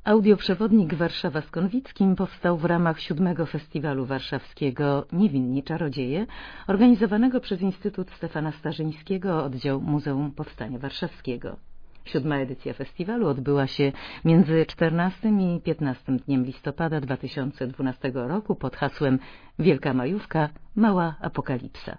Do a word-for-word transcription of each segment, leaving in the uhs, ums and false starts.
Audioprzewodnik Warszawa z Konwickim powstał w ramach siódmego Festiwalu Warszawskiego Niewinni Czarodzieje, organizowanego przez Instytut Stefana Starzyńskiego, oddział Muzeum Powstania Warszawskiego. Siódma edycja festiwalu odbyła się między czternastym i piętnastym dniem listopada dwa tysiące dwunastego roku pod hasłem Wielka Majówka, Mała Apokalipsa.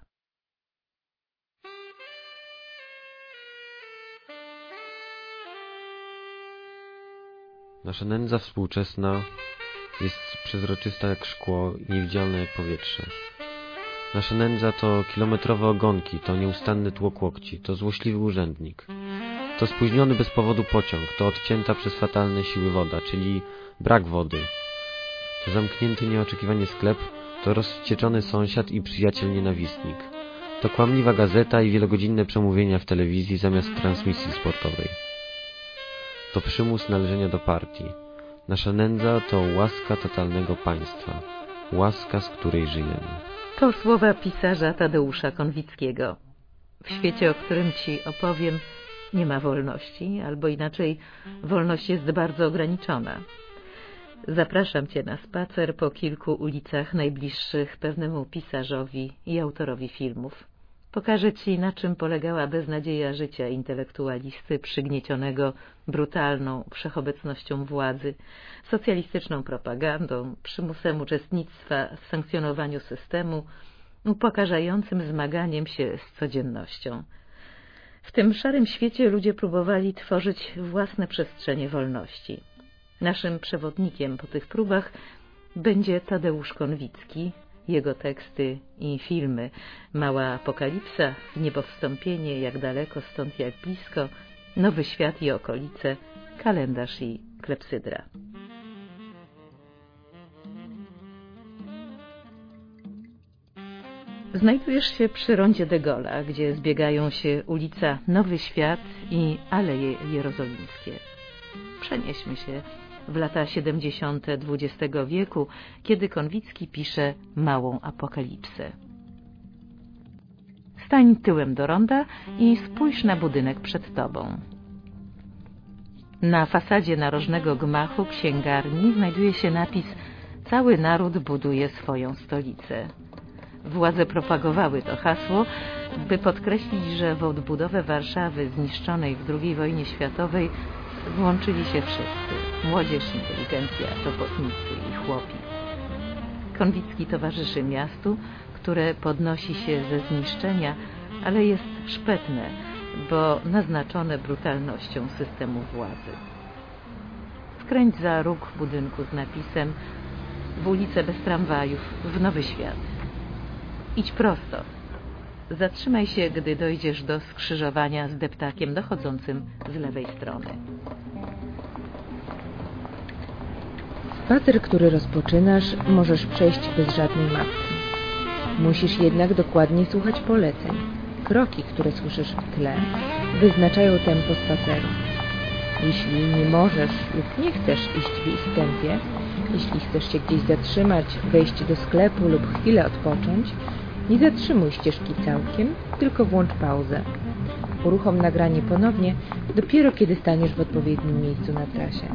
Nasza nędza współczesna jest przezroczysta jak szkło i niewidzialna jak powietrze. Nasza nędza to kilometrowe ogonki, to nieustanny tłok łokci, to złośliwy urzędnik. To spóźniony bez powodu pociąg, to odcięta przez fatalne siły woda, czyli brak wody. To zamknięty nieoczekiwanie sklep, to rozwścieczony sąsiad i przyjaciel nienawistnik. To kłamliwa gazeta i wielogodzinne przemówienia w telewizji zamiast transmisji sportowej. To przymus należenia do partii. Nasza nędza to łaska totalnego państwa. Łaska, z której żyjemy. To słowa pisarza Tadeusza Konwickiego. W świecie, o którym Ci opowiem, nie ma wolności, albo inaczej, wolność jest bardzo ograniczona. Zapraszam Cię na spacer po kilku ulicach najbliższych pewnemu pisarzowi i autorowi filmów. Pokażę Ci, na czym polegała beznadzieja życia intelektualisty przygniecionego brutalną wszechobecnością władzy, socjalistyczną propagandą, przymusem uczestnictwa w sankcjonowaniu systemu, upokarzającym zmaganiem się z codziennością. W tym szarym świecie ludzie próbowali tworzyć własne przestrzenie wolności. Naszym przewodnikiem po tych próbach będzie Tadeusz Konwicki, jego teksty i filmy Mała Apokalipsa, Niebowstąpienie, Jak daleko, stąd jak blisko, Nowy świat i okolice, Kalendarz i klepsydra. Znajdujesz się przy rondzie de Gaulle'a, gdzie zbiegają się ulica Nowy Świat i Aleje Jerozolimskie. Przenieśmy się w lata siedemdziesiąte dwudziestego wieku, kiedy Konwicki pisze Małą Apokalipsę. Stań tyłem do ronda i spójrz na budynek przed tobą. Na fasadzie narożnego gmachu księgarni znajduje się napis Cały naród buduje swoją stolicę. Władze propagowały to hasło, by podkreślić, że w odbudowę Warszawy zniszczonej w drugiej wojnie światowej włączyli się wszyscy. Młodzież, inteligencja, robotnicy i chłopi. Konwicki towarzyszy miastu, które podnosi się ze zniszczenia, ale jest szpetne, bo naznaczone brutalnością systemu władzy. Skręć za róg budynku z napisem w ulicę bez tramwajów, w Nowy Świat. Idź prosto. Zatrzymaj się, gdy dojdziesz do skrzyżowania z deptakiem dochodzącym z lewej strony. Spacer, który rozpoczynasz, możesz przejść bez żadnej mapki. Musisz jednak dokładnie słuchać poleceń. Kroki, które słyszysz w tle, wyznaczają tempo spaceru. Jeśli nie możesz lub nie chcesz iść w ich tempie, jeśli chcesz się gdzieś zatrzymać, wejść do sklepu lub chwilę odpocząć, nie zatrzymuj ścieżki całkiem, tylko włącz pauzę. Uruchom nagranie ponownie, dopiero kiedy staniesz w odpowiednim miejscu na trasie.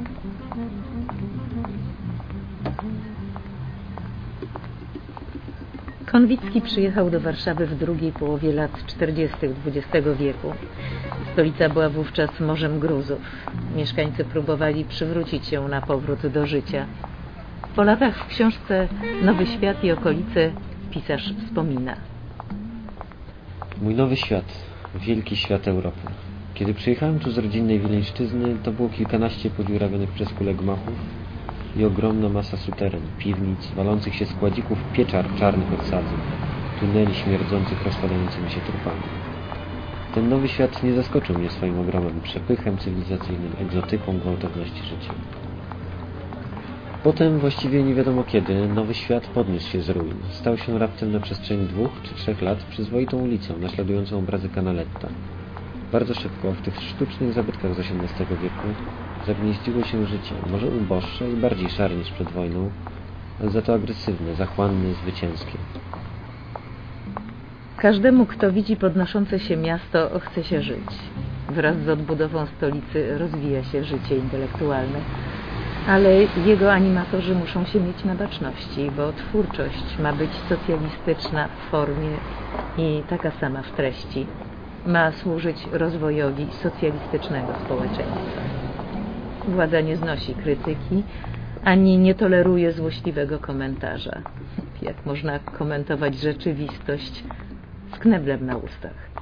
Konwicki przyjechał do Warszawy w drugiej połowie lat czterdziestych dwudziestego wieku. Stolica była wówczas morzem gruzów. Mieszkańcy próbowali przywrócić ją na powrót do życia. Po latach w książce Nowy Świat i okolice pisarz wspomina. Mój nowy świat, wielki świat Europy. Kiedy przyjechałem tu z rodzinnej Wileńszczyzny, to było kilkanaście podziurawionych przez kulę gmachów i ogromna masa suteren, piwnic, walących się składzików pieczar czarnych od sadzy, tuneli śmierdzących rozpadającymi się trupami. Ten nowy świat nie zaskoczył mnie swoim ogromem, przepychem cywilizacyjnym, egzotyką, gwałtowności życia. Potem, właściwie nie wiadomo kiedy, nowy świat podniósł się z ruin. Stał się raptem na przestrzeni dwóch czy trzech lat przyzwoitą ulicą, naśladującą obrazy Canaletta. Bardzo szybko w tych sztucznych zabytkach z osiemnastego wieku zagnieździło się życie, może uboższe i bardziej szare niż przed wojną, ale za to agresywne, zachłanne, zwycięskie. Każdemu, kto widzi podnoszące się miasto, chce się żyć. Wraz z odbudową stolicy rozwija się życie intelektualne. Ale jego animatorzy muszą się mieć na baczności, bo twórczość ma być socjalistyczna w formie i taka sama w treści. Ma służyć rozwojowi socjalistycznego społeczeństwa. Władza nie znosi krytyki, ani nie toleruje złośliwego komentarza. Jak można komentować rzeczywistość z kneblem na ustach?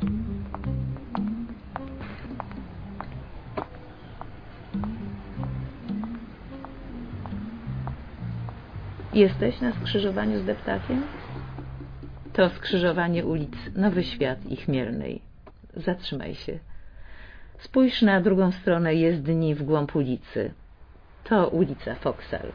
Jesteś na skrzyżowaniu z Deptakiem? To skrzyżowanie ulic Nowy Świat i Chmielnej. Zatrzymaj się. Spójrz na drugą stronę jezdni w głąb ulicy. To ulica Foksal.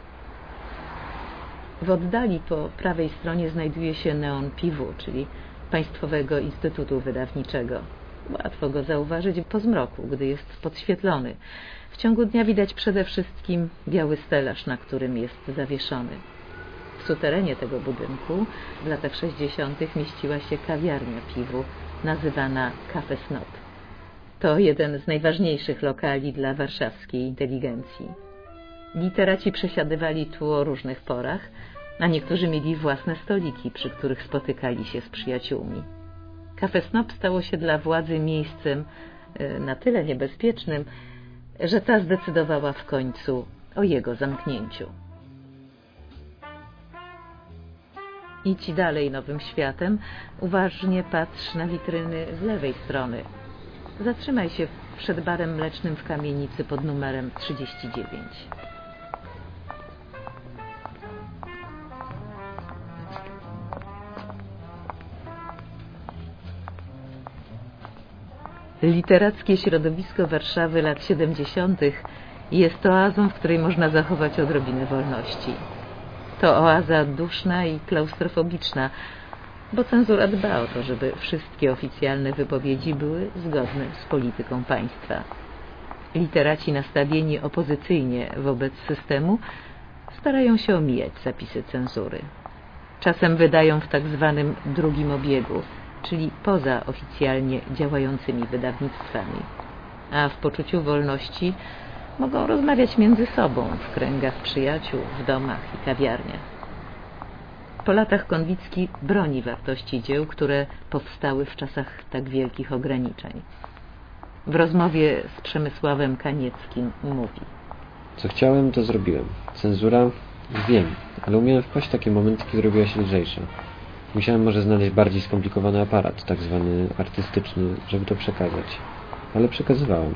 W oddali po prawej stronie znajduje się neon P W, czyli Państwowego Instytutu Wydawniczego. Łatwo go zauważyć po zmroku, gdy jest podświetlony. W ciągu dnia widać przede wszystkim biały stelaż, na którym jest zawieszony. W suterenie tego budynku w latach sześćdziesiątych mieściła się kawiarnia P W, nazywana Cafe Snob. To jeden z najważniejszych lokali dla warszawskiej inteligencji. Literaci przesiadywali tu o różnych porach, a niektórzy mieli własne stoliki, przy których spotykali się z przyjaciółmi. Cafe Snob stało się dla władzy miejscem na tyle niebezpiecznym, że ta zdecydowała w końcu o jego zamknięciu. Idź dalej Nowym Światem, uważnie patrz na witryny z lewej strony. Zatrzymaj się przed barem mlecznym w kamienicy pod numerem trzydzieści dziewięć. Literackie środowisko Warszawy lat siedemdziesiątych jest oazą, w której można zachować odrobinę wolności. To oaza duszna i klaustrofobiczna, bo cenzura dba o to, żeby wszystkie oficjalne wypowiedzi były zgodne z polityką państwa. Literaci nastawieni opozycyjnie wobec systemu starają się omijać zapisy cenzury. Czasem wydają w tak zwanym drugim obiegu, czyli poza oficjalnie działającymi wydawnictwami. A w poczuciu wolności mogą rozmawiać między sobą w kręgach przyjaciół, w domach i kawiarniach. Po latach Konwicki broni wartości dzieł, które powstały w czasach tak wielkich ograniczeń. W rozmowie z Przemysławem Kanieckim mówi: Co chciałem, to zrobiłem. Cenzura? Wiem, ale umiałem wpaść w takie momenty, kiedy robiła się lżejsza. Musiałem może znaleźć bardziej skomplikowany aparat, tak zwany artystyczny, żeby to przekazać. Ale przekazywałem.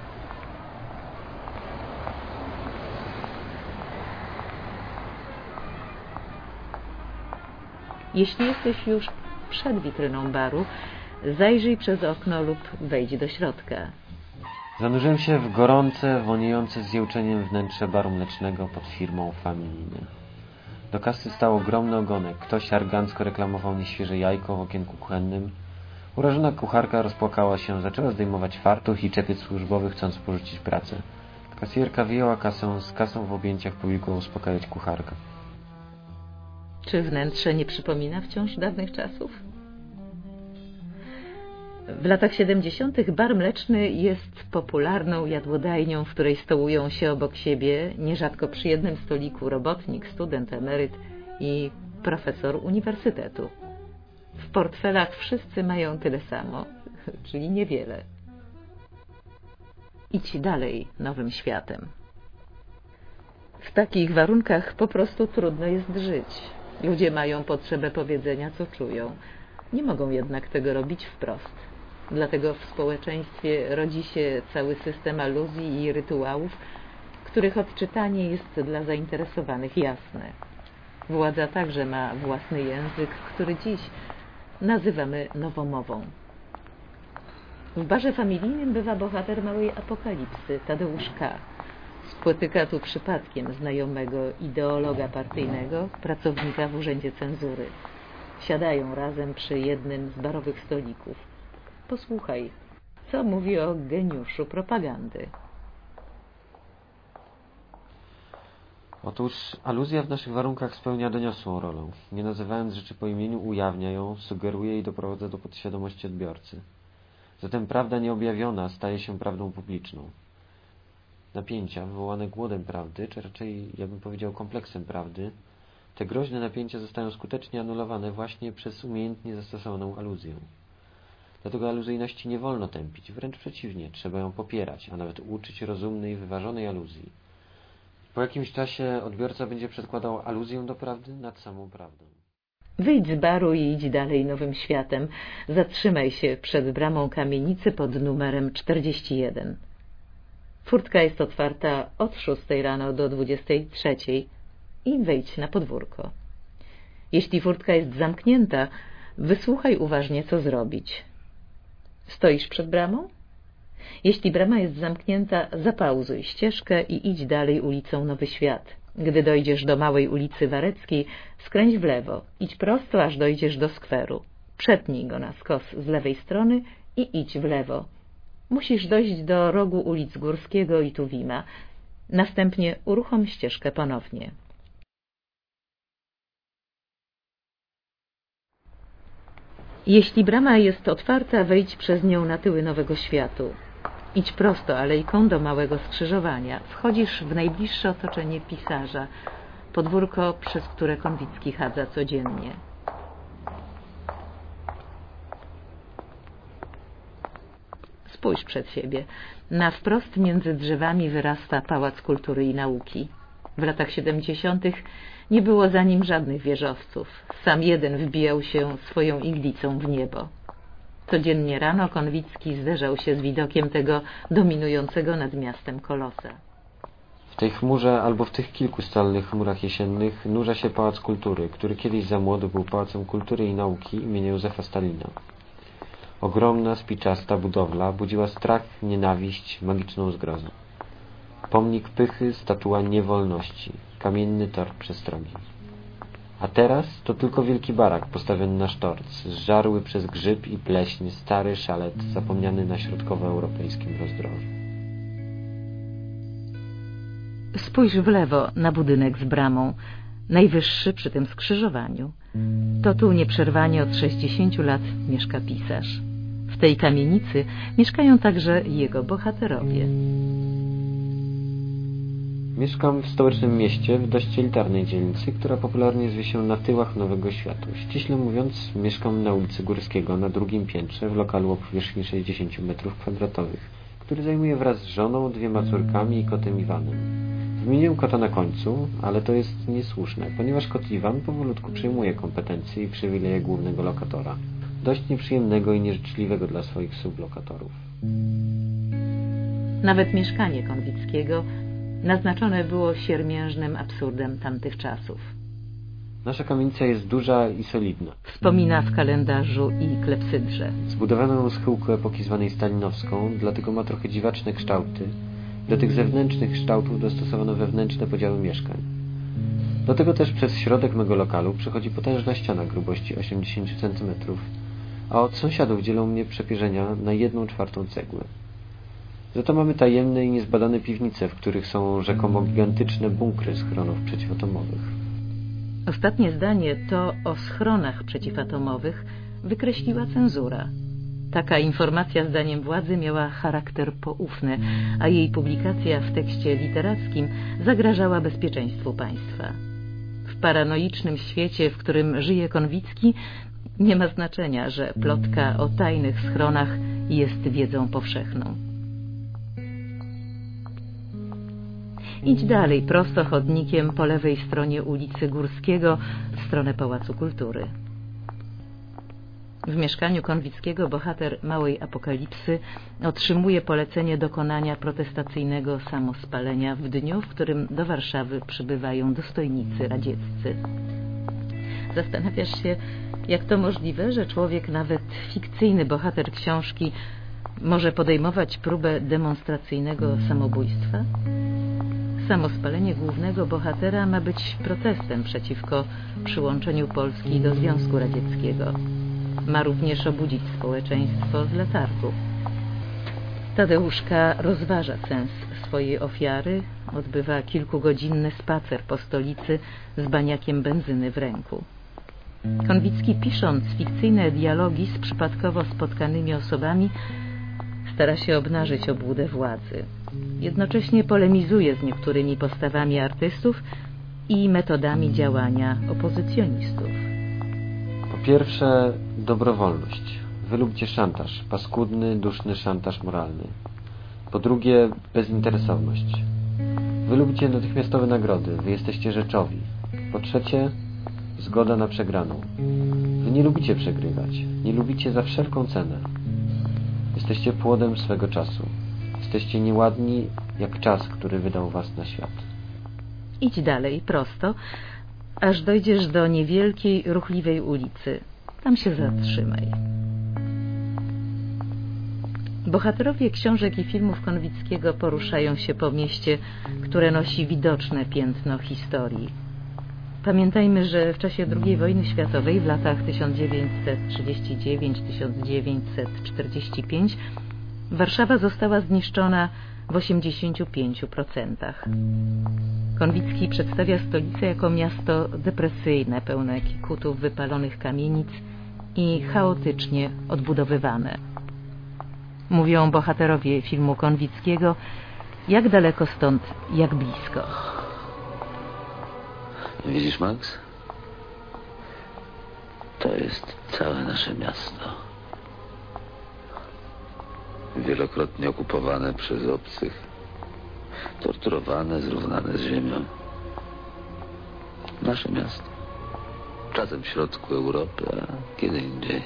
Jeśli jesteś już przed witryną baru, zajrzyj przez okno lub wejdź do środka. Zanurzyłem się w gorące, woniejące zjełczeniem wnętrze baru mlecznego pod firmą Familijny. Do kasy stał ogromny ogonek. Ktoś arogancko reklamował nieświeże jajko w okienku kuchennym. Urażona kucharka rozpłakała się, zaczęła zdejmować fartuch i czepiec służbowy, chcąc porzucić pracę. Kasjerka wyjęła kasę, z kasą w objęciach pobiegła uspokajać kucharkę. Czy wnętrze nie przypomina wciąż dawnych czasów? W latach siedemdziesiątych bar mleczny jest popularną jadłodajnią, w której stołują się obok siebie, nierzadko przy jednym stoliku, robotnik, student, emeryt i profesor uniwersytetu. W portfelach wszyscy mają tyle samo, czyli niewiele. Idź dalej Nowym Światem. W takich warunkach po prostu trudno jest żyć. Ludzie mają potrzebę powiedzenia, co czują. Nie mogą jednak tego robić wprost. Dlatego w społeczeństwie rodzi się cały system aluzji i rytuałów, których odczytanie jest dla zainteresowanych jasne. Władza także ma własny język, który dziś nazywamy nowomową. W barze familijnym bywa bohater małej apokalipsy, Tadeusz K. Spotyka tu przypadkiem znajomego ideologa partyjnego, pracownika w urzędzie cenzury. Siadają razem przy jednym z barowych stolików. Posłuchaj, co mówi o geniuszu propagandy. Otóż aluzja w naszych warunkach spełnia doniosłą rolę. Nie nazywając rzeczy po imieniu, ujawnia ją, sugeruje i doprowadza do podświadomości odbiorcy. Zatem prawda nieobjawiona staje się prawdą publiczną. napięcia wywołane głodem prawdy, czy raczej, ja bym powiedział, kompleksem prawdy, te groźne napięcia zostają skutecznie anulowane właśnie przez umiejętnie zastosowaną aluzję. Dlatego aluzyjności nie wolno tępić, wręcz przeciwnie, trzeba ją popierać, a nawet uczyć rozumnej, wyważonej aluzji. Po jakimś czasie odbiorca będzie przedkładał aluzję do prawdy nad samą prawdą. Wyjdź z baru i idź dalej nowym światem. Zatrzymaj się przed bramą kamienicy pod numerem czterdzieści jeden. Furtka jest otwarta od szóstej rano do dwudziestej trzeciej i wejdź na podwórko. Jeśli furtka jest zamknięta, wysłuchaj uważnie, co zrobić. Stoisz przed bramą? Jeśli brama jest zamknięta, zapauzuj ścieżkę i idź dalej ulicą Nowy Świat. Gdy dojdziesz do małej ulicy Wareckiej, skręć w lewo, idź prosto, aż dojdziesz do skweru. Przetnij go na skos z lewej strony i idź w lewo. Musisz dojść do rogu ulic Górskiego i Tuwima. Następnie uruchom ścieżkę ponownie. Jeśli brama jest otwarta, wejdź przez nią na tyły Nowego Światu. Idź prosto alejką do małego skrzyżowania. Wchodzisz w najbliższe otoczenie pisarza, podwórko, przez które Konwicki chadza codziennie. Spójrz przed siebie. Na wprost między drzewami wyrasta Pałac Kultury i Nauki. W latach siedemdziesiątych nie było za nim żadnych wieżowców. Sam jeden wbijał się swoją iglicą w niebo. Codziennie rano Konwicki zderzał się z widokiem tego dominującego nad miastem kolosa. W tej chmurze albo w tych kilku stalnych chmurach jesiennych nurza się Pałac Kultury, który kiedyś za młodu był Pałacem Kultury i Nauki imienia Józefa Stalina. Ogromna, spiczasta budowla budziła strach, nienawiść, magiczną zgrozę. Pomnik pychy, statua niewolności, kamienny tor przestrogi. A teraz to tylko wielki barak postawiony na sztorc, zżarły przez grzyb i pleśń stary szalet zapomniany na środkowoeuropejskim rozdrożu. Spójrz w lewo na budynek z bramą, najwyższy przy tym skrzyżowaniu. To tu nieprzerwanie od sześćdziesięciu lat mieszka pisarz. W tej kamienicy mieszkają także jego bohaterowie. Mieszkam w stołecznym mieście, w dość elitarnej dzielnicy, która popularnie zwie się na tyłach Nowego Światu. Ściśle mówiąc, mieszkam na ulicy Górskiego, na drugim piętrze, w lokalu o powierzchni sześćdziesięciu metrów kwadratowych, który zajmuje wraz z żoną, dwiema córkami i kotem Iwanem. Wymieniłem kota na końcu, ale to jest niesłuszne, ponieważ kot Iwan powolutku przejmuje kompetencje i przywileje głównego lokatora, dość nieprzyjemnego i nieżyczliwego dla swoich sublokatorów. Nawet mieszkanie Konwickiego naznaczone było siermiężnym absurdem tamtych czasów. Nasza kamienica jest duża i solidna. Wspomina w kalendarzu i klepsydrze. Zbudowano ją z chyłku epoki zwanej stalinowską, dlatego ma trochę dziwaczne kształty. Do tych zewnętrznych kształtów dostosowano wewnętrzne podziały mieszkań. Do tego też przez środek mego lokalu przechodzi potężna ściana grubości osiemdziesiąt centymetrów, a od sąsiadów dzielą mnie przepierzenia na jedną czwartą cegły. Za to mamy tajemne i niezbadane piwnice, w których są rzekomo gigantyczne bunkry schronów przeciwatomowych. Ostatnie zdanie to o schronach przeciwatomowych wykreśliła cenzura. Taka informacja zdaniem władzy miała charakter poufny, a jej publikacja w tekście literackim zagrażała bezpieczeństwu państwa. W paranoicznym świecie, w którym żyje Konwicki, nie ma znaczenia, że plotka o tajnych schronach jest wiedzą powszechną. Idź dalej, prosto chodnikiem po lewej stronie ulicy Górskiego w stronę Pałacu Kultury. W mieszkaniu Konwickiego bohater Małej Apokalipsy otrzymuje polecenie dokonania protestacyjnego samospalenia w dniu, w którym do Warszawy przybywają dostojnicy radzieccy. Zastanawiasz się, jak to możliwe, że człowiek, nawet fikcyjny bohater książki, może podejmować próbę demonstracyjnego samobójstwa? Samospalenie głównego bohatera ma być protestem przeciwko przyłączeniu Polski do Związku Radzieckiego. Ma również obudzić społeczeństwo z letargu. Tadeuszka rozważa sens swojej ofiary, odbywa kilkugodzinny spacer po stolicy z baniakiem benzyny w ręku. Konwicki, pisząc fikcyjne dialogi z przypadkowo spotkanymi osobami, stara się obnażyć obłudę władzy. Jednocześnie polemizuje z niektórymi postawami artystów i metodami działania opozycjonistów. Po pierwsze, dobrowolność. Wy lubicie szantaż, paskudny, duszny szantaż moralny. Po drugie, bezinteresowność. Wy lubicie natychmiastowe nagrody, wy jesteście rzeczowi. Po trzecie, zgoda na przegraną. Wy nie lubicie przegrywać, nie lubicie za wszelką cenę. Jesteście płodem swego czasu. Jesteście nieładni jak czas, który wydał was na świat. Idź dalej, prosto, aż dojdziesz do niewielkiej, ruchliwej ulicy. Tam się zatrzymaj. Bohaterowie książek i filmów Konwickiego poruszają się po mieście, które nosi widoczne piętno historii. Pamiętajmy, że w czasie drugiej wojny światowej w latach tysiąc dziewięćset trzydziesty dziewiąty do tysiąc dziewięćset czterdziestego piątego Warszawa została zniszczona w osiemdziesięciu pięciu procentach. Konwicki przedstawia stolicę jako miasto depresyjne, pełne kikutów, wypalonych kamienic i chaotycznie odbudowywane. Mówią bohaterowie filmu Konwickiego, jak daleko stąd, jak blisko. Widzisz, Max? To jest całe nasze miasto. Wielokrotnie okupowane przez obcych. Torturowane, zrównane z ziemią. Nasze miasto. Czasem w środku Europy, a kiedy indziej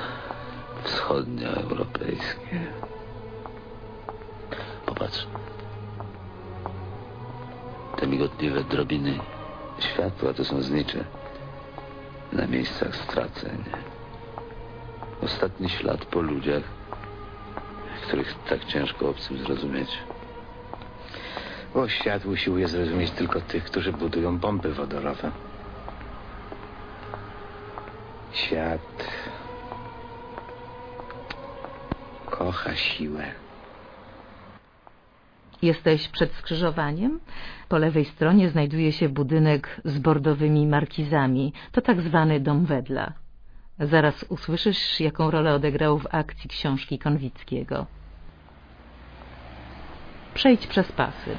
wschodnioeuropejskie. Popatrz. Te migotliwe drobiny światła to są znicze na miejscach straceń. Ostatni ślad po ludziach, których tak ciężko obcym zrozumieć. Bo świat usiłuje zrozumieć tylko tych, którzy budują bomby wodorowe. Świat kocha siłę. Jesteś przed skrzyżowaniem? Po lewej stronie znajduje się budynek z bordowymi markizami. To tak zwany dom Wedla. Zaraz usłyszysz, jaką rolę odegrał w akcji książki Konwickiego. Przejdź przez pasy.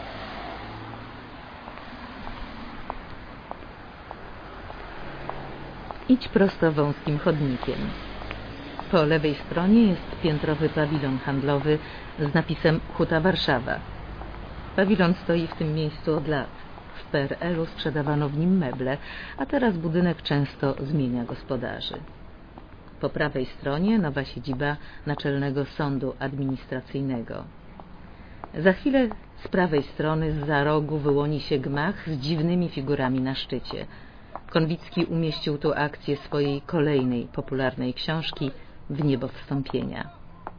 Idź prosto wąskim chodnikiem. Po lewej stronie jest piętrowy pawilon handlowy z napisem Huta Warszawa. Pawilon stoi w tym miejscu od lat. W P R L-u sprzedawano w nim meble, a teraz budynek często zmienia gospodarzy. Po prawej stronie nowa siedziba Naczelnego Sądu Administracyjnego. Za chwilę z prawej strony zza rogu wyłoni się gmach z dziwnymi figurami na szczycie. Konwicki umieścił tu akcję swojej kolejnej popularnej książki W niebo wstąpienia.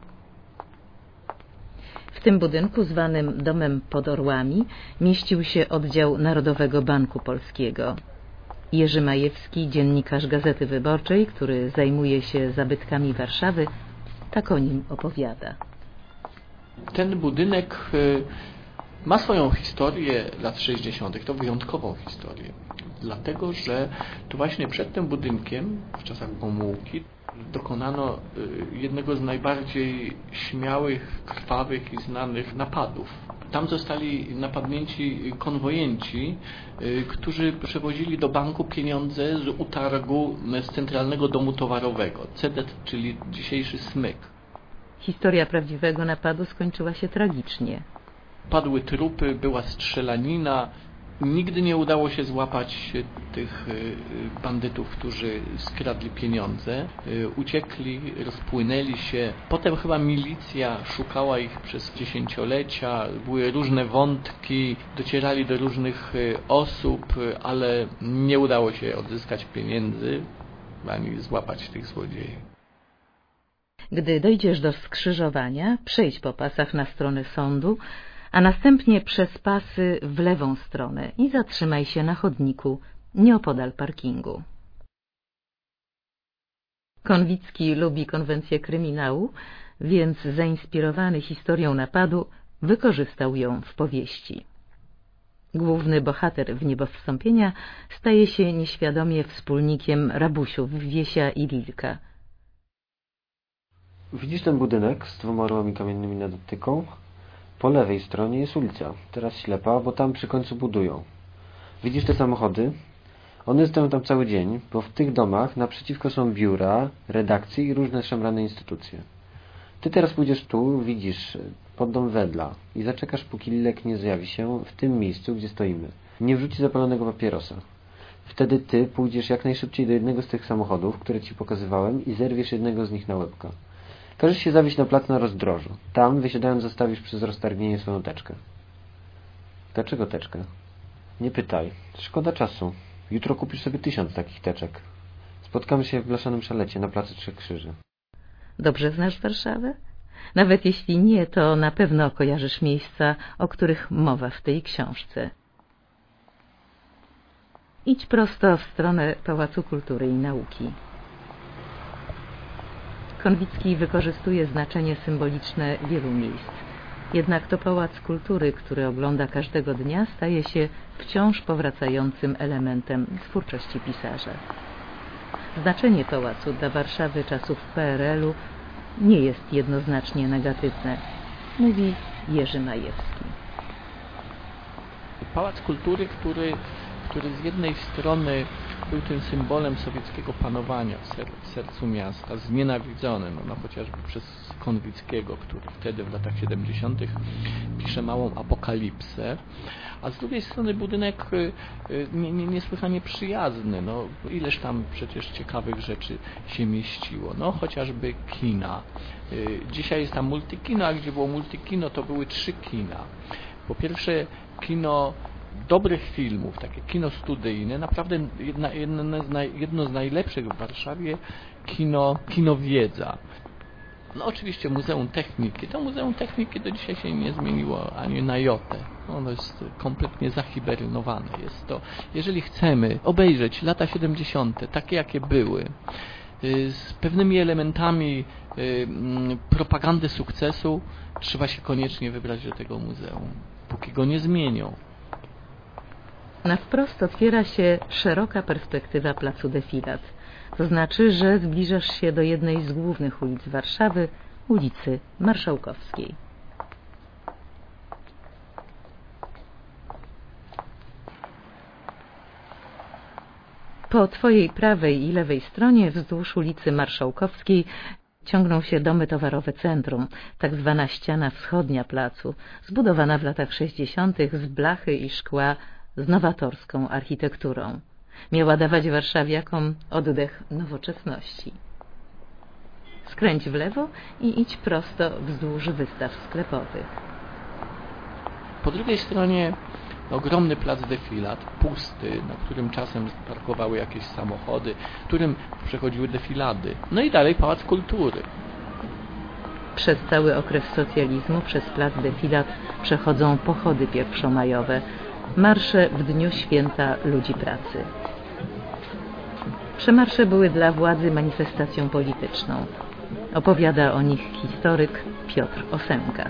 W tym budynku, zwanym Domem pod Orłami, mieścił się oddział Narodowego Banku Polskiego. Jerzy Majewski, dziennikarz Gazety Wyborczej, który zajmuje się zabytkami Warszawy, tak o nim opowiada. Ten budynek ma swoją historię lat sześćdziesiątych. To wyjątkową historię. Dlatego, że to właśnie przed tym budynkiem, w czasach Gomułki, dokonano jednego z najbardziej śmiałych, krwawych i znanych napadów. Tam zostali napadnięci konwojenci, którzy przewozili do banku pieniądze z utargu z Centralnego Domu Towarowego, C D T, czyli dzisiejszy smyk. Historia prawdziwego napadu skończyła się tragicznie. Padły trupy, była strzelanina. Nigdy nie udało się złapać tych bandytów, którzy skradli pieniądze. Uciekli, rozpłynęli się. Potem chyba milicja szukała ich przez dziesięciolecia. Były różne wątki, docierali do różnych osób, ale nie udało się odzyskać pieniędzy ani złapać tych złodziei. Gdy dojdziesz do skrzyżowania, przejdź po pasach na stronę sądu, a następnie przez pasy w lewą stronę i zatrzymaj się na chodniku nieopodal parkingu. Konwicki lubi konwencję kryminału, więc zainspirowany historią napadu wykorzystał ją w powieści. Główny bohater W niebo wstąpienia staje się nieświadomie wspólnikiem rabusiów Wiesia i Lilka. Widzisz ten budynek z dwoma orłami kamiennymi nad dotyką? Po lewej stronie jest ulica, teraz ślepa, bo tam przy końcu budują. Widzisz te samochody? One stoją tam cały dzień, bo w tych domach naprzeciwko są biura, redakcje i różne szemrane instytucje. Ty teraz pójdziesz tu, widzisz, pod dom wedla i zaczekasz, póki Lilek nie zjawi się w tym miejscu, gdzie stoimy. Nie wrzuci zapalonego papierosa. Wtedy ty pójdziesz jak najszybciej do jednego z tych samochodów, które ci pokazywałem i zerwiesz jednego z nich na łebka. Każesz się zawieźć na plac na rozdrożu. Tam, wysiadając, zostawisz przez roztargnienie swoją teczkę. Dlaczego teczkę? Nie pytaj. Szkoda czasu. Jutro kupisz sobie tysiąc takich teczek. Spotkamy się w blaszanym szalecie na placu Trzech Krzyży. Dobrze znasz Warszawę? Nawet jeśli nie, to na pewno kojarzysz miejsca, o których mowa w tej książce. Idź prosto w stronę Pałacu Kultury i Nauki. Konwicki wykorzystuje znaczenie symboliczne wielu miejsc. Jednak to Pałac Kultury, który ogląda każdego dnia, staje się wciąż powracającym elementem twórczości pisarza. Znaczenie pałacu dla Warszawy czasów P R L-u nie jest jednoznacznie negatywne, mówi Jerzy Majewski. Pałac Kultury, który, który z jednej strony był tym symbolem sowieckiego panowania w, ser, w sercu miasta, znienawidzony, no, no chociażby przez Konwickiego, który wtedy w latach siedemdziesiątych pisze Małą Apokalipsę, a z drugiej strony budynek nie, nie, niesłychanie przyjazny, no ileż tam przecież ciekawych rzeczy się mieściło, no chociażby kina. Dzisiaj jest tam multikino, a gdzie było multikino, to były trzy kina. Po pierwsze kino dobrych filmów, takie kino studyjne, naprawdę jedna, jedno, z naj, jedno z najlepszych w Warszawie kino, kino Wiedza. No oczywiście Muzeum Techniki. To Muzeum Techniki do dzisiaj się nie zmieniło ani na jotę. Ono jest kompletnie zahibernowane. Jest to, jeżeli chcemy obejrzeć lata siedemdziesiąte, takie jakie były, z pewnymi elementami propagandy sukcesu, trzeba się koniecznie wybrać do tego muzeum, póki go nie zmienią. Na wprost otwiera się szeroka perspektywa placu Defilat. To znaczy, że zbliżasz się do jednej z głównych ulic Warszawy, ulicy Marszałkowskiej. Po twojej prawej i lewej stronie wzdłuż ulicy Marszałkowskiej ciągną się domy towarowe centrum, tak zwana ściana wschodnia placu, zbudowana w latach sześćdziesiątych z blachy i szkła z nowatorską architekturą. Miała dawać warszawiakom oddech nowoczesności. Skręć w lewo i idź prosto wzdłuż wystaw sklepowych. Po drugiej stronie ogromny plac Defilat, pusty, na którym czasem parkowały jakieś samochody, którym przechodziły defilady. No i dalej Pałac Kultury. Przez cały okres socjalizmu przez plac Defilat przechodzą pochody pierwszomajowe, marsze w dniu święta ludzi pracy. Przemarsze były dla władzy manifestacją polityczną. Opowiada o nich historyk Piotr Osemka.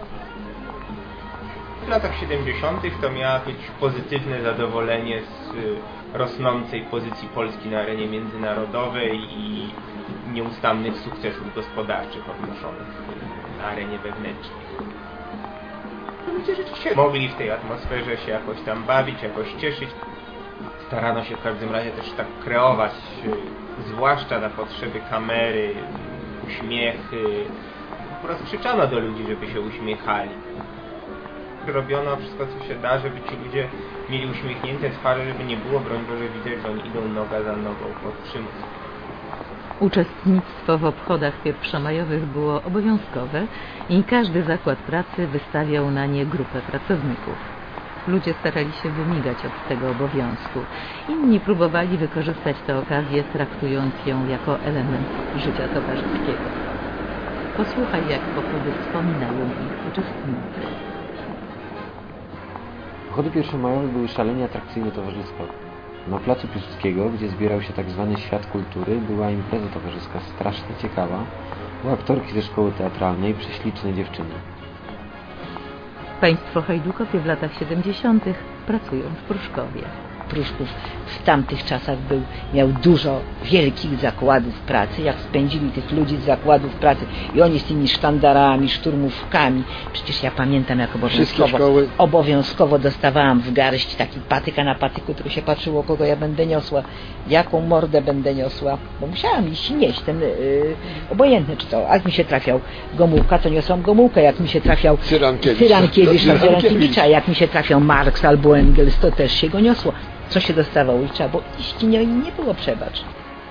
W latach siedemdziesiątych to miało być pozytywne zadowolenie z rosnącej pozycji Polski na arenie międzynarodowej i nieustannych sukcesów gospodarczych odnoszonych na arenie wewnętrznej. Ludzie rzeczywiście mogli w tej atmosferze się jakoś tam bawić, jakoś cieszyć. Starano się w każdym razie też tak kreować, zwłaszcza na potrzeby kamery, uśmiechy. Rozkrzyczano do ludzi, żeby się uśmiechali. Robiono wszystko, co się da, żeby ci ludzie mieli uśmiechnięte twarze, żeby nie było, broń Boże, widać, że oni idą noga za nogą pod przymus. Uczestnictwo w obchodach pierwszomajowych było obowiązkowe i każdy zakład pracy wystawiał na nie grupę pracowników. Ludzie starali się wymigać od tego obowiązku. Inni próbowali wykorzystać tę okazję, traktując ją jako element życia towarzyskiego. Posłuchaj, jak pochody wspominają ich uczestnicy. Pochody pierwszomajowe były szalenie atrakcyjne towarzystwa. Na placu Piłsudskiego, gdzie zbierał się tak zwany świat kultury, była impreza towarzyska strasznie ciekawa. U aktorki ze szkoły teatralnej, prześliczne dziewczyny. Państwo Hajdukowie w latach siedemdziesiątych pracują w Pruszkowie. Pruszków w tamtych czasach był, miał dużo wielkich zakładów pracy, jak spędzili tych ludzi z zakładów pracy i oni z tymi sztandarami, szturmówkami, przecież ja pamiętam, jak obowiązkowo, obowiązkowo dostawałam w garść taki patyka na patyku, który się patrzyło, kogo ja będę niosła, jaką mordę będę niosła, bo musiałam iść nieść ten yy, obojętny czy to, jak mi się trafiał Gomułka, to niosłam Gomułkę, jak mi się trafiał Cyrankiewicz, Cyrankiewicz, Cyrankiewicz, jak mi się trafiał Marx albo Engels, to też się go niosło. Co się dostawało i trzeba, bo iść nie, nie było przebacz.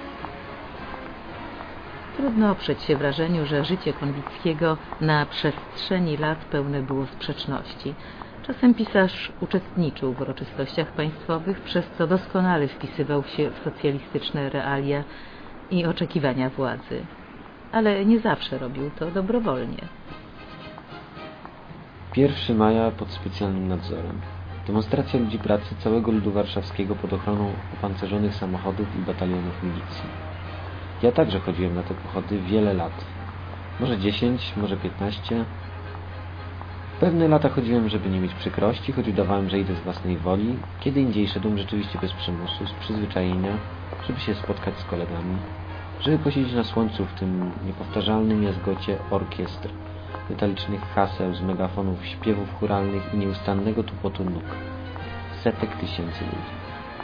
Trudno oprzeć się wrażeniu, że życie Konwickiego na przestrzeni lat pełne było sprzeczności. Czasem pisarz uczestniczył w uroczystościach państwowych, przez co doskonale wpisywał się w socjalistyczne realia i oczekiwania władzy. Ale nie zawsze robił to dobrowolnie. pierwszego maja pod specjalnym nadzorem. Demonstracja ludzi pracy całego ludu warszawskiego pod ochroną opancerzonych samochodów i batalionów milicji. Ja także chodziłem na te pochody wiele lat. Może dziesięć, może piętnaście. Pewne lata chodziłem, żeby nie mieć przykrości, choć udawałem, że idę z własnej woli. Kiedy indziej szedłem rzeczywiście bez przymusu, z przyzwyczajenia, żeby się spotkać z kolegami, żeby posiedzieć na słońcu w tym niepowtarzalnym jazgocie orkiestr, metalicznych haseł, z megafonów, śpiewów chóralnych i nieustannego tupotu nóg. Setek tysięcy ludzi.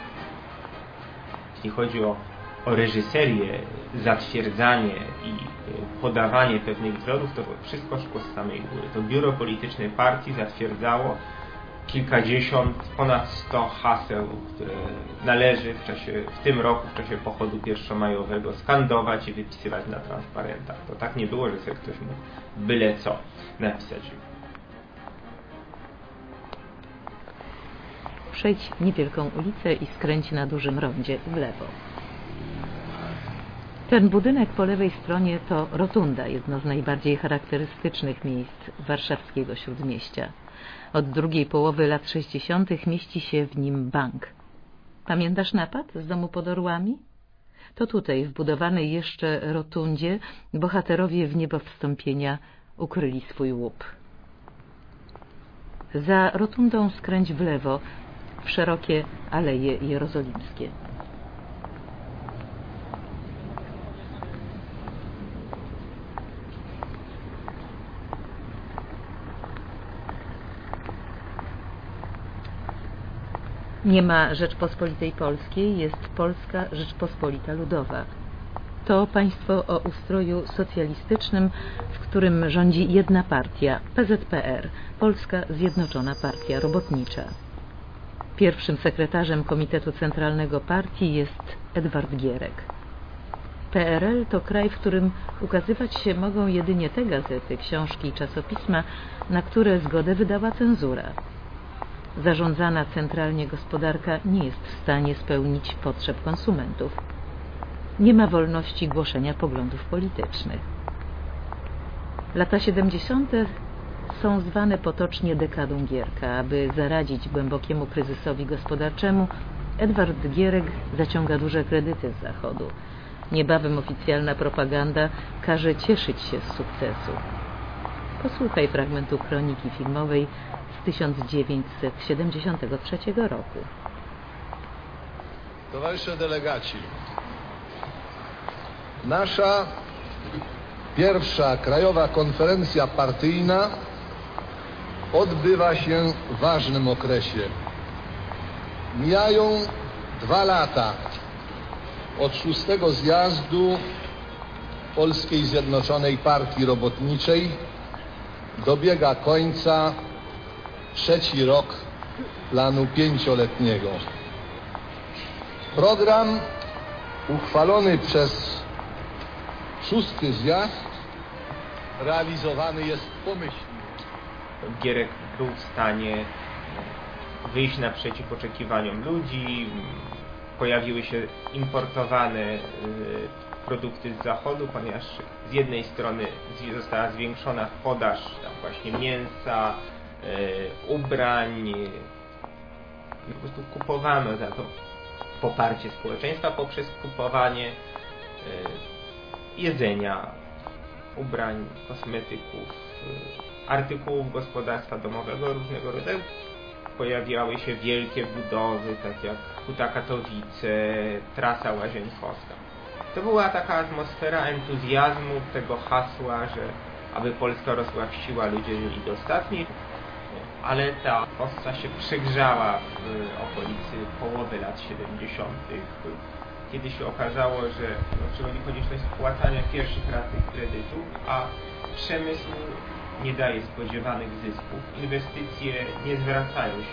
Jeśli chodzi o, o reżyserię, zatwierdzanie i podawanie pewnych wzorów, to wszystko szło z samej góry. To biuro polityczne partii zatwierdzało kilkadziesiąt, ponad sto haseł, które należy w czasie, w tym roku, w czasie pochodu pierwszomajowego skandować i wypisywać na transparentach. To tak nie było, że sobie ktoś mógł byle co napisać. Przejdź niewielką ulicę i skręć na dużym rondzie w lewo. Ten budynek po lewej stronie to rotunda, jedno z najbardziej charakterystycznych miejsc warszawskiego Śródmieścia. Od drugiej połowy lat sześćdziesiątych mieści się w nim bank. Pamiętasz napad z domu pod Orłami? To tutaj, w budowanej jeszcze rotundzie, bohaterowie w niebo wstąpienia ukryli swój łup. Za rotundą skręć w lewo, w szerokie Aleje Jerozolimskie. Nie ma Rzeczpospolitej Polskiej, jest Polska Rzeczpospolita Ludowa. To państwo o ustroju socjalistycznym, w którym rządzi jedna partia, P Z P R, Polska Zjednoczona Partia Robotnicza. Pierwszym sekretarzem Komitetu Centralnego Partii jest Edward Gierek. P R L to kraj, w którym ukazywać się mogą jedynie te gazety, książki i czasopisma, na które zgodę wydała cenzura. Zarządzana centralnie gospodarka nie jest w stanie spełnić potrzeb konsumentów. Nie ma wolności głoszenia poglądów politycznych. Lata siedemdziesiąte są zwane potocznie dekadą Gierka. Aby zaradzić głębokiemu kryzysowi gospodarczemu, Edward Gierek zaciąga duże kredyty z Zachodu. Niebawem oficjalna propaganda każe cieszyć się z sukcesu. Posłuchaj fragmentu kroniki filmowej z tysiąc dziewięćset siedemdziesiątego trzeciego roku. Towarzysze delegaci, nasza pierwsza krajowa konferencja partyjna odbywa się w ważnym okresie. Mijają dwa lata od szóstego zjazdu Polskiej Zjednoczonej Partii Robotniczej. Dobiega końca trzeci rok planu pięcioletniego. Program uchwalony przez szósty zjazd realizowany jest pomyślnie. Gierek był w stanie wyjść naprzeciw oczekiwaniom ludzi. Pojawiły się importowane produkty z zachodu, ponieważ z jednej strony została zwiększona podaż tam właśnie mięsa, ubrań. Po prostu kupowano za to poparcie społeczeństwa poprzez kupowanie jedzenia, ubrań, kosmetyków, artykułów gospodarstwa domowego różnego rodzaju, pojawiały się wielkie budowy, tak jak Huta Katowice, trasa łazienkowska. To była taka atmosfera entuzjazmu, tego hasła, że aby Polska rosła w siła, ludzie żyli dostatni, ale ta osa się przegrzała w okolicy połowy lat siedemdziesiątych, kiedy się okazało, że no, przychodzi konieczność spłacania pierwszych rat tych kredytów, a przemysł nie daje spodziewanych zysków, inwestycje nie zwracają się.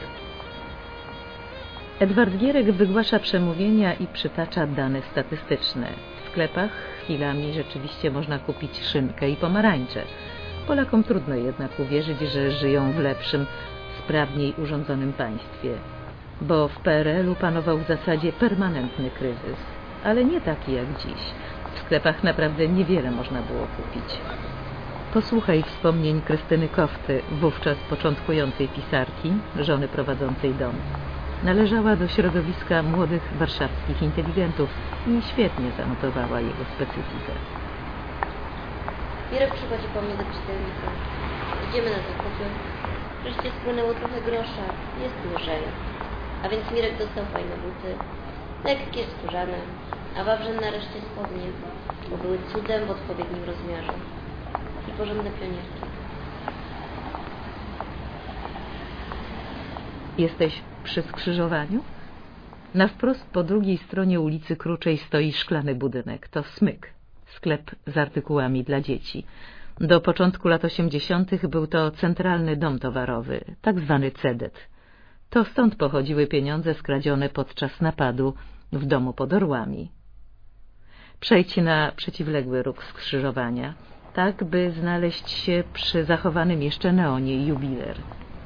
Edward Gierek wygłasza przemówienia i przytacza dane statystyczne. W sklepach chwilami rzeczywiście można kupić szynkę i pomarańcze. Polakom trudno jednak uwierzyć, że żyją w lepszym, sprawniej urządzonym państwie. Bo w P R L u panował w zasadzie permanentny kryzys, ale nie taki jak dziś. W sklepach naprawdę niewiele można było kupić. Posłuchaj wspomnień Krystyny Kofty, wówczas początkującej pisarki, żony prowadzącej dom. Należała do środowiska młodych warszawskich inteligentów i świetnie zanotowała jego specyfikę. Mirek przychodzi po mnie do czytelnika. Idziemy na zakupy. Wreszcie spłynęło trochę grosza. Jest lżej. A więc Mirek dostał fajne buty. Lekkie, skórzane. A Wawrzyn nareszcie spodnie, bo były cudem w odpowiednim rozmiarze. I porządne pionierki. Jesteś przy skrzyżowaniu? Na wprost po drugiej stronie ulicy Kruczej stoi szklany budynek. To Smyk, sklep z artykułami dla dzieci. Do początku lat osiemdziesiątych był to centralny dom towarowy, tak zwany Cedet. To stąd pochodziły pieniądze skradzione podczas napadu w domu pod Orłami. Przejdź na przeciwległy róg skrzyżowania, tak by znaleźć się przy zachowanym jeszcze neonie Jubiler.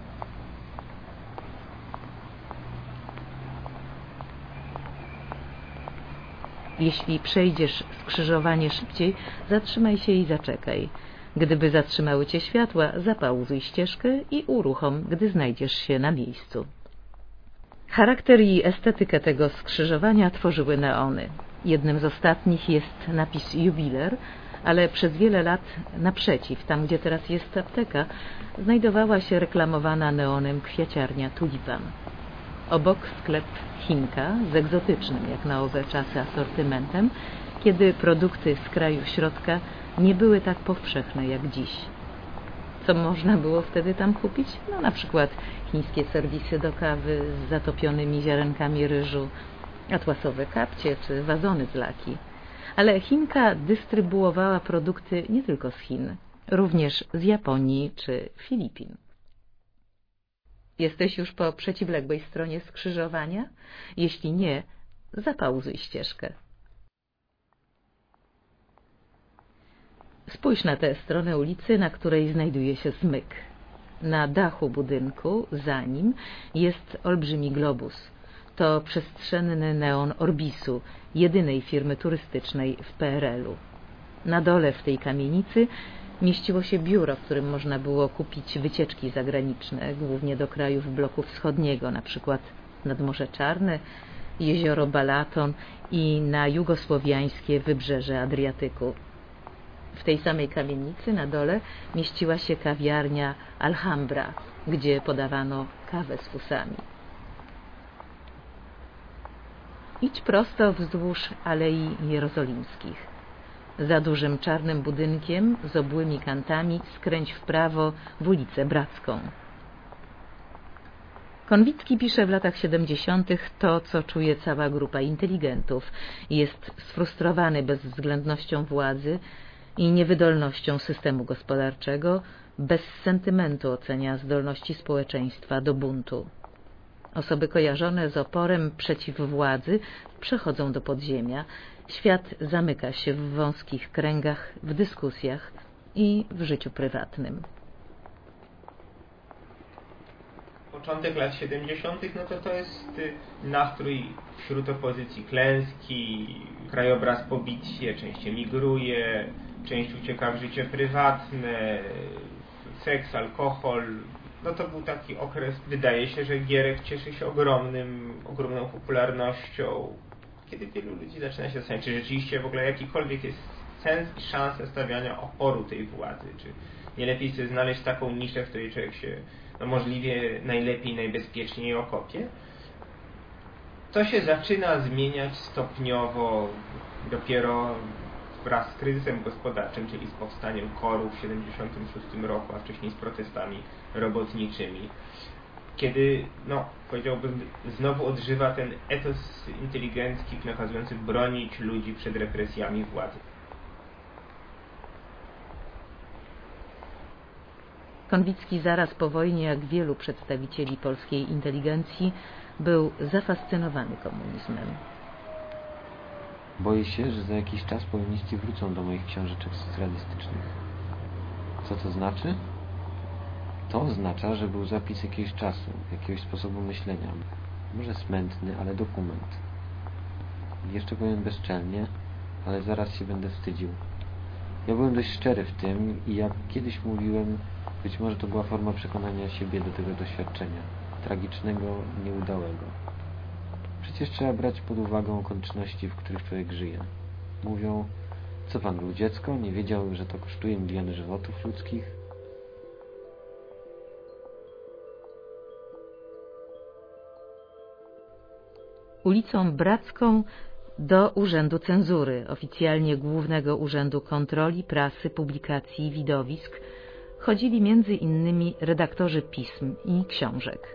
Jeśli przejdziesz skrzyżowanie szybciej, zatrzymaj się i zaczekaj. Gdyby zatrzymały cię światła, zapauzuj ścieżkę i uruchom, gdy znajdziesz się na miejscu. Charakter i estetykę tego skrzyżowania tworzyły neony. Jednym z ostatnich jest napis Jubiler, ale przez wiele lat naprzeciw, tam gdzie teraz jest apteka, znajdowała się reklamowana neonem kwiaciarnia Tulipan. Obok sklep Chinka z egzotycznym jak na owe czasy asortymentem, kiedy produkty z kraju środka nie były tak powszechne jak dziś. Co można było wtedy tam kupić? No na przykład chińskie serwisy do kawy z zatopionymi ziarenkami ryżu, atłasowe kapcie czy wazony z laki. Ale Chinka dystrybuowała produkty nie tylko z Chin, również z Japonii czy Filipin. Jesteś już po przeciwległej stronie skrzyżowania? Jeśli nie, zapauzuj ścieżkę. Spójrz na tę stronę ulicy, na której znajduje się Smyk. Na dachu budynku, za nim, jest olbrzymi globus. To przestrzenny neon Orbisu, jedynej firmy turystycznej w P R L u. Na dole w tej kamienicy mieściło się biuro, w którym można było kupić wycieczki zagraniczne, głównie do krajów bloku wschodniego, na przykład nad Morze Czarne, jezioro Balaton i na jugosłowiańskie wybrzeże Adriatyku. W tej samej kamienicy na dole mieściła się kawiarnia Alhambra, gdzie podawano kawę z fusami. Idź prosto wzdłuż Alei Jerozolimskich. Za dużym czarnym budynkiem z obłymi kantami skręć w prawo w ulicę Bracką. Konwicki pisze w latach siedemdziesiątych to, co czuje cała grupa inteligentów. Jest sfrustrowany bezwzględnością władzy i niewydolnością systemu gospodarczego, bez sentymentu ocenia zdolności społeczeństwa do buntu. Osoby kojarzone z oporem przeciw władzy przechodzą do podziemia. Świat zamyka się w wąskich kręgach, w dyskusjach i w życiu prywatnym. Początek lat siedemdziesiątych no to to jest nastrój wśród opozycji klęski, krajobraz pobicie, część emigruje, część ucieka w życie prywatne, seks, alkohol. No to był taki okres, wydaje się, że Gierek cieszy się ogromnym, ogromną popularnością, kiedy wielu ludzi zaczyna się zastanawiać, czy rzeczywiście w ogóle jakikolwiek jest sens i szansa stawiania oporu tej władzy, czy nie lepiej sobie znaleźć taką niszę, w której człowiek się no możliwie najlepiej, najbezpieczniej okopie. To się zaczyna zmieniać stopniowo dopiero wraz z kryzysem gospodarczym, czyli z powstaniem koru w siedemdziesiątym szóstym roku, a wcześniej z protestami robotniczymi. Kiedy, no, powiedziałbym, znowu odżywa ten etos inteligencki nakazujący bronić ludzi przed represjami władzy. Konwicki zaraz po wojnie, jak wielu przedstawicieli polskiej inteligencji, był zafascynowany komunizmem. Boję się, że za jakiś czas komuniści wrócą do moich książeczek socjalistycznych. Co to znaczy? To oznacza, że był zapis jakiegoś czasu, jakiegoś sposobu myślenia. Może smętny, ale dokument. Jeszcze powiem bezczelnie, ale zaraz się będę wstydził. Ja byłem dość szczery w tym i jak kiedyś mówiłem, być może to była forma przekonania siebie do tego doświadczenia. Tragicznego, nieudałego. Przecież trzeba brać pod uwagę okoliczności, w których człowiek żyje. Mówią, co pan był dziecko, nie wiedział, że to kosztuje miliony żywotów ludzkich? Ulicą Bracką do Urzędu Cenzury, oficjalnie Głównego Urzędu Kontroli Prasy, Publikacji i Widowisk, chodzili między innymi redaktorzy pism i książek.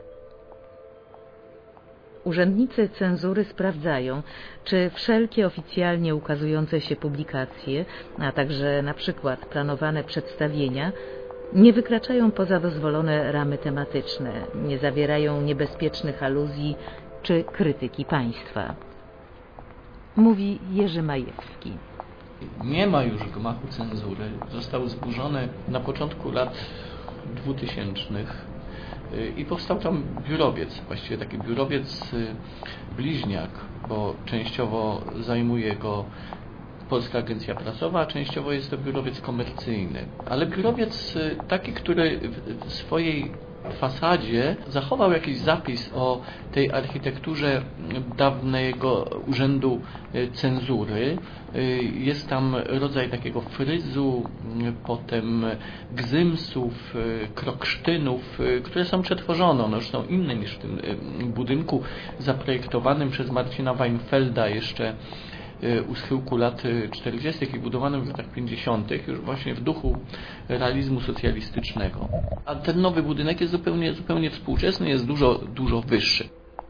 Urzędnicy cenzury sprawdzają, czy wszelkie oficjalnie ukazujące się publikacje, a także na przykład planowane przedstawienia, nie wykraczają poza dozwolone ramy tematyczne, nie zawierają niebezpiecznych aluzji czy krytyki państwa. Mówi Jerzy Majewski. Nie ma już gmachu cenzury. Został zburzony na początku lat dwutysięcznych i powstał tam biurowiec, właściwie taki biurowiec bliźniak, bo częściowo zajmuje go Polska Agencja Prasowa, a częściowo jest to biurowiec komercyjny. Ale biurowiec taki, który w swojej fasadzie zachował jakiś zapis o tej architekturze dawnego Urzędu Cenzury. Jest tam rodzaj takiego fryzu, potem gzymsów, kroksztynów, które są przetworzone. One już są inne niż w tym budynku zaprojektowanym przez Marcina Weinfelda jeszcze u schyłku lat czterdziestych i budowanym w latach pięćdziesiątych, już właśnie w duchu realizmu socjalistycznego. A ten nowy budynek jest zupełnie, zupełnie współczesny, jest dużo, dużo wyższy.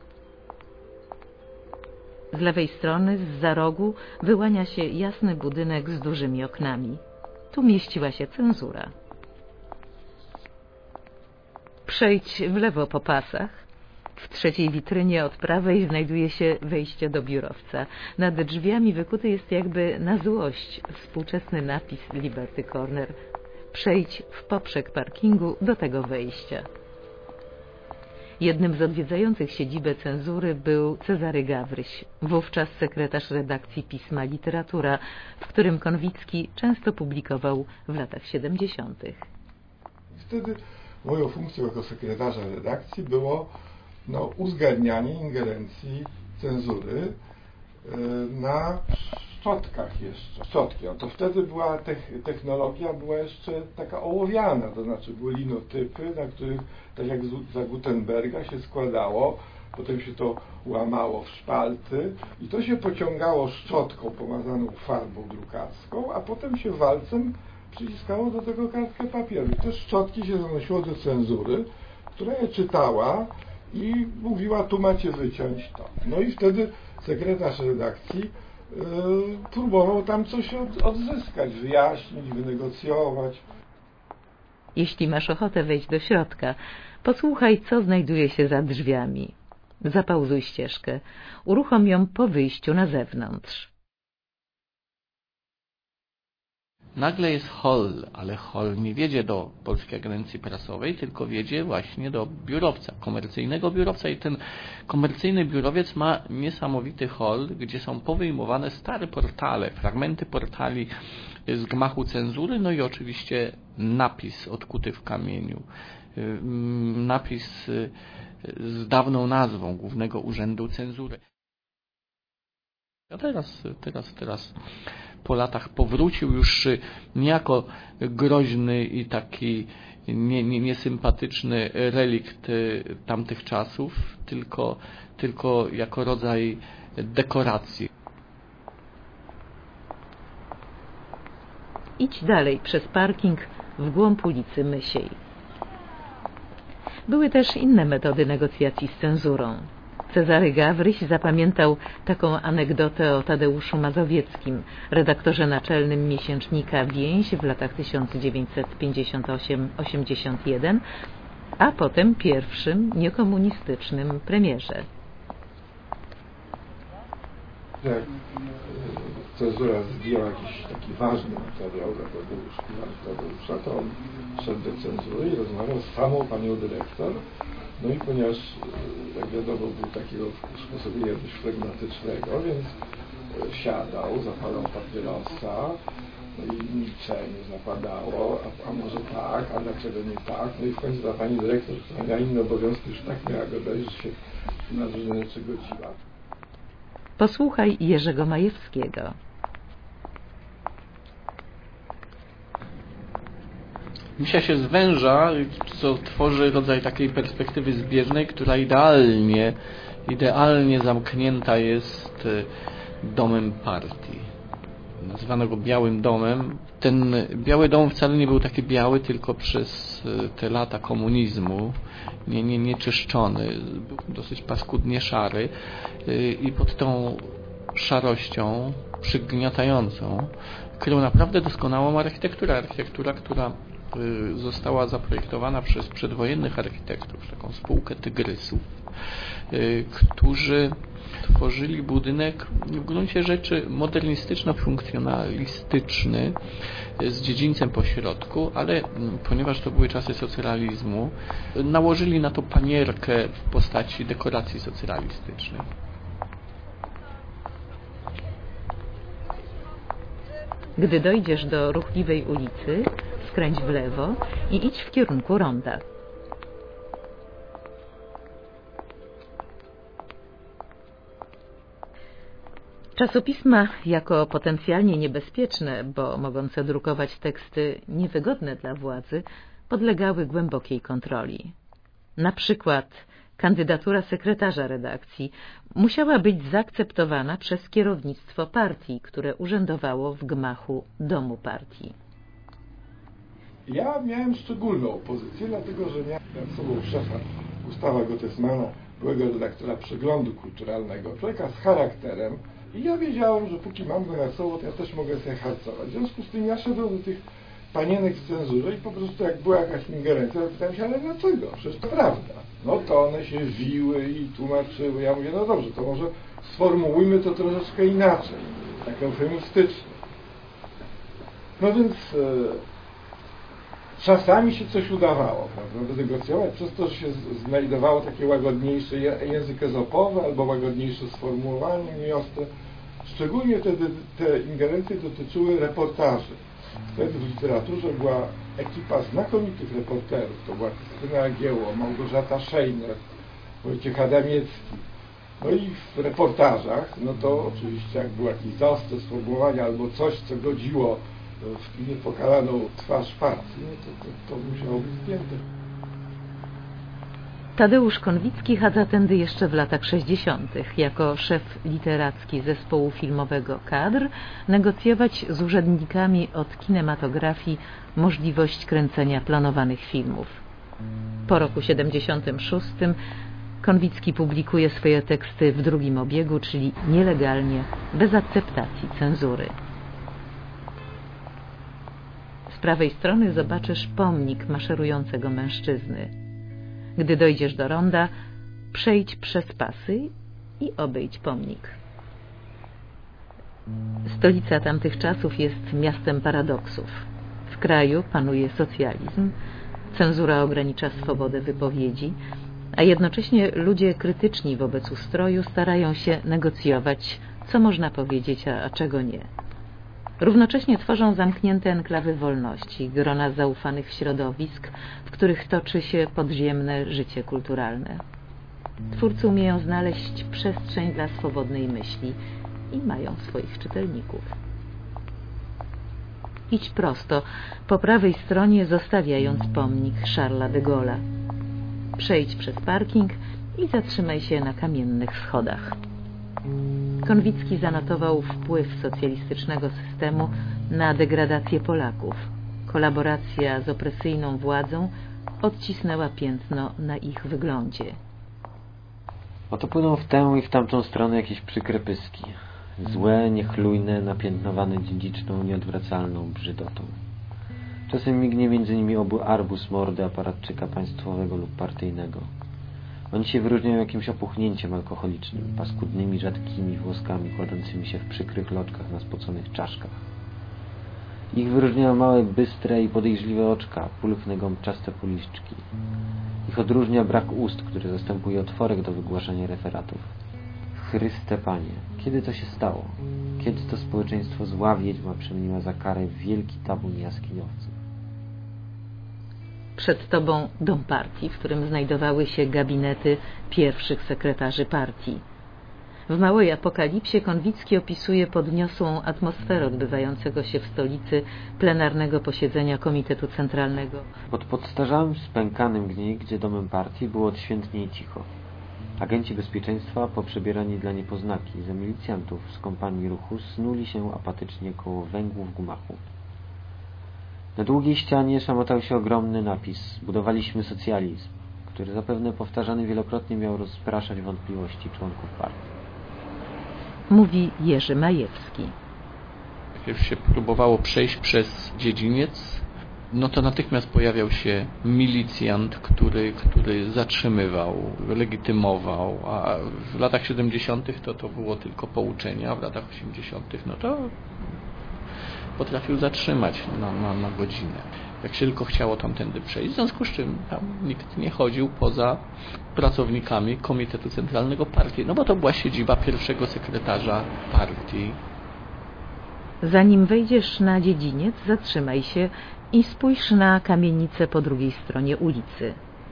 Z lewej strony, zza rogu, wyłania się jasny budynek z dużymi oknami. Tu mieściła się cenzura. Przejdź w lewo po pasach. W trzeciej witrynie od prawej znajduje się wejście do biurowca. Nad drzwiami wykuty jest jakby na złość współczesny napis Liberty Corner. Przejdź w poprzek parkingu do tego wejścia. Jednym z odwiedzających siedzibę cenzury był Cezary Gawryś, wówczas sekretarz redakcji pisma Literatura, w którym Konwicki często publikował w latach siedemdziesiątych. Wtedy moją funkcją jako sekretarza redakcji było no, uzgadnianie ingerencji cenzury na szczotkach jeszcze. Szczotki. No to wtedy była technologia była jeszcze taka ołowiana, to znaczy były linotypy, na których, tak jak za Gutenberga, się składało, potem się to łamało w szpalty i to się pociągało szczotką pomazaną farbą drukarską, a potem się walcem przyciskało do tego kartkę papieru. I te szczotki się zanosiło do cenzury, która je czytała i mówiła, tu macie wyciąć to. No i wtedy sekretarz redakcji yy, próbował tam coś od, odzyskać, wyjaśnić, wynegocjować. Jeśli masz ochotę wejść do środka, posłuchaj, co znajduje się za drzwiami. Zapauzuj ścieżkę. Uruchom ją po wyjściu na zewnątrz. Nagle jest hall, ale hall nie wiedzie do Polskiej Agencji Prasowej, tylko wiedzie właśnie do biurowca, komercyjnego biurowca i ten komercyjny biurowiec ma niesamowity hall, gdzie są powyjmowane stare portale, fragmenty portali z gmachu cenzury, no i oczywiście napis odkuty w kamieniu. Napis z dawną nazwą Głównego Urzędu Cenzury. A teraz, teraz, teraz po latach powrócił już nie jako groźny i taki nie, nie, niesympatyczny relikt tamtych czasów, tylko, tylko jako rodzaj dekoracji. Idź dalej przez parking w głąb ulicy Mysiej. Były też inne metody negocjacji z cenzurą. Cezary Gawryś zapamiętał taką anegdotę o Tadeuszu Mazowieckim, redaktorze naczelnym miesięcznika Więź w latach tysiąc dziewięćset pięćdziesiąt osiem do osiemdziesiąt jeden, a potem pierwszym niekomunistycznym premierze. Jak cenzura zdjęła jakiś taki ważny materiał dla Tadeusza, to on szedł do cenzury i rozmawiał z samą panią dyrektor. No i ponieważ, jak wiadomo, był takiego usposobienia dość flegmatycznego, więc siadał, zapalał papierosa, no i milczenie zapadało, a, a może tak, a dlaczego nie tak? No i w końcu ta pani dyrektor, która miała inne obowiązki, już tak miała go dać, że się na różne rzeczy godziła. Posłuchaj Jerzego Majewskiego. Misja się zwęża, co tworzy rodzaj takiej perspektywy zbieżnej, która idealnie, idealnie zamknięta jest domem partii. Nazywano go Białym Domem. Ten Biały Dom wcale nie był taki biały, tylko przez te lata komunizmu nie, nie, nie czyszczony. Był dosyć paskudnie szary i pod tą szarością przygniatającą krył naprawdę doskonałą architekturę. Architektura, która została zaprojektowana przez przedwojennych architektów, taką spółkę tygrysów, którzy tworzyli budynek w gruncie rzeczy modernistyczno-funkcjonalistyczny z dziedzińcem po środku, ale ponieważ to były czasy socrealizmu, nałożyli na to panierkę w postaci dekoracji socrealistycznej. Gdy dojdziesz do ruchliwej ulicy, skręć w lewo i idź w kierunku ronda. Czasopisma jako potencjalnie niebezpieczne, bo mogące drukować teksty niewygodne dla władzy, podlegały głębokiej kontroli. Na przykład kandydatura sekretarza redakcji musiała być zaakceptowana przez kierownictwo partii, które urzędowało w gmachu Domu Partii. Ja miałem szczególną pozycję, dlatego że miałem nad sobą szefa Gustawa Gottesmana, byłego redaktora Przeglądu Kulturalnego, człowieka z charakterem, i ja wiedziałem, że póki mam go nad sobą, to ja też mogę sobie harcować. W związku z tym ja szedłem do tych panienek z cenzury i po prostu jak była jakaś ingerencja, to pytałem się, ale dlaczego? Przecież to prawda. No to one się wiły i tłumaczyły. Ja mówię, no dobrze, to może sformułujmy to troszeczkę inaczej, tak eufemistycznie. No więc e, czasami się coś udawało, prawda, wynegocjować, przez to, że się znajdowało takie łagodniejsze język ezopowy albo łagodniejsze sformułowanie miasta. Szczególnie wtedy te ingerencje dotyczyły reportaży. Wtedy w literaturze była ekipa znakomitych reporterów. To była Krystyna Jagiełło, Małgorzata Szejner, Wojciech Adamiecki. No i w reportażach, no to oczywiście jak było jakieś zaostre sformułowanie albo coś, co godziło w niepokalaną twarz partii, no to, to, to musiało być zdjęte. Tadeusz Konwicki chadza tędy jeszcze w latach sześćdziesiątych. Jako szef literacki zespołu filmowego Kadr negocjować z urzędnikami od kinematografii możliwość kręcenia planowanych filmów. Po roku siedemdziesiątym szóstym Konwicki publikuje swoje teksty w drugim obiegu, czyli nielegalnie, bez akceptacji cenzury. Z prawej strony zobaczysz pomnik maszerującego mężczyzny. Gdy dojdziesz do ronda, przejdź przez pasy i obejdź pomnik. Stolica tamtych czasów jest miastem paradoksów. W kraju panuje socjalizm, cenzura ogranicza swobodę wypowiedzi, a jednocześnie ludzie krytyczni wobec ustroju starają się negocjować, co można powiedzieć, a, a czego nie. Równocześnie tworzą zamknięte enklawy wolności, grona zaufanych środowisk, w których toczy się podziemne życie kulturalne. Twórcy umieją znaleźć przestrzeń dla swobodnej myśli i mają swoich czytelników. Idź prosto, po prawej stronie zostawiając pomnik Charlesa de Gaulle'a. Przejdź przez parking i zatrzymaj się na kamiennych schodach. Konwicki zanotował wpływ socjalistycznego systemu na degradację Polaków. Kolaboracja z opresyjną władzą odcisnęła piętno na ich wyglądzie. Oto płyną w tę i w tamtą stronę jakieś przykre pyski. Złe, niechlujne, napiętnowane dziedziczną, nieodwracalną brzydotą. Czasem mignie między nimi obu arbus mordy aparatczyka państwowego lub partyjnego. Oni się wyróżniają jakimś opuchnięciem alkoholicznym, paskudnymi, rzadkimi włoskami kładącymi się w przykrych loczkach na spoconych czaszkach. Ich wyróżniają małe, bystre i podejrzliwe oczka, pulchne gąbczaste policzki. Ich odróżnia brak ust, który zastępuje otworek do wygłaszania referatów. Chryste Panie, kiedy to się stało? Kiedy to społeczeństwo zła wiedźma przemieniła za karę wielki tabun jaskiniowców? Przed tobą dom partii, w którym znajdowały się gabinety pierwszych sekretarzy partii. W Małej Apokalipsie Konwicki opisuje podniosłą atmosferę odbywającego się w stolicy plenarnego posiedzenia Komitetu Centralnego. Pod podstarzałym spękanym gdzie domem partii było odświętnie i cicho. Agenci bezpieczeństwa, poprzebierani dla niepoznaki za milicjantów z kompanii ruchu, snuli się apatycznie koło węgłów gmachu. Na długiej ścianie szamotał się ogromny napis: budowaliśmy socjalizm, który zapewne powtarzany wielokrotnie miał rozpraszać wątpliwości członków partii. Mówi Jerzy Majewski. Jak się próbowało przejść przez dziedziniec, no to natychmiast pojawiał się milicjant, który, który zatrzymywał, legitymował, a w latach siedemdziesiątych to, to było tylko pouczenie, a w latach osiemdziesiątych no to potrafił zatrzymać na, na, na godzinę, jak się tylko chciało tamtędy przejść, w związku z czym tam nikt nie chodził poza pracownikami Komitetu Centralnego Partii, no bo to była siedziba pierwszego sekretarza partii. Zanim wejdziesz na dziedziniec, zatrzymaj się i spójrz na kamienicę po drugiej stronie ulicy.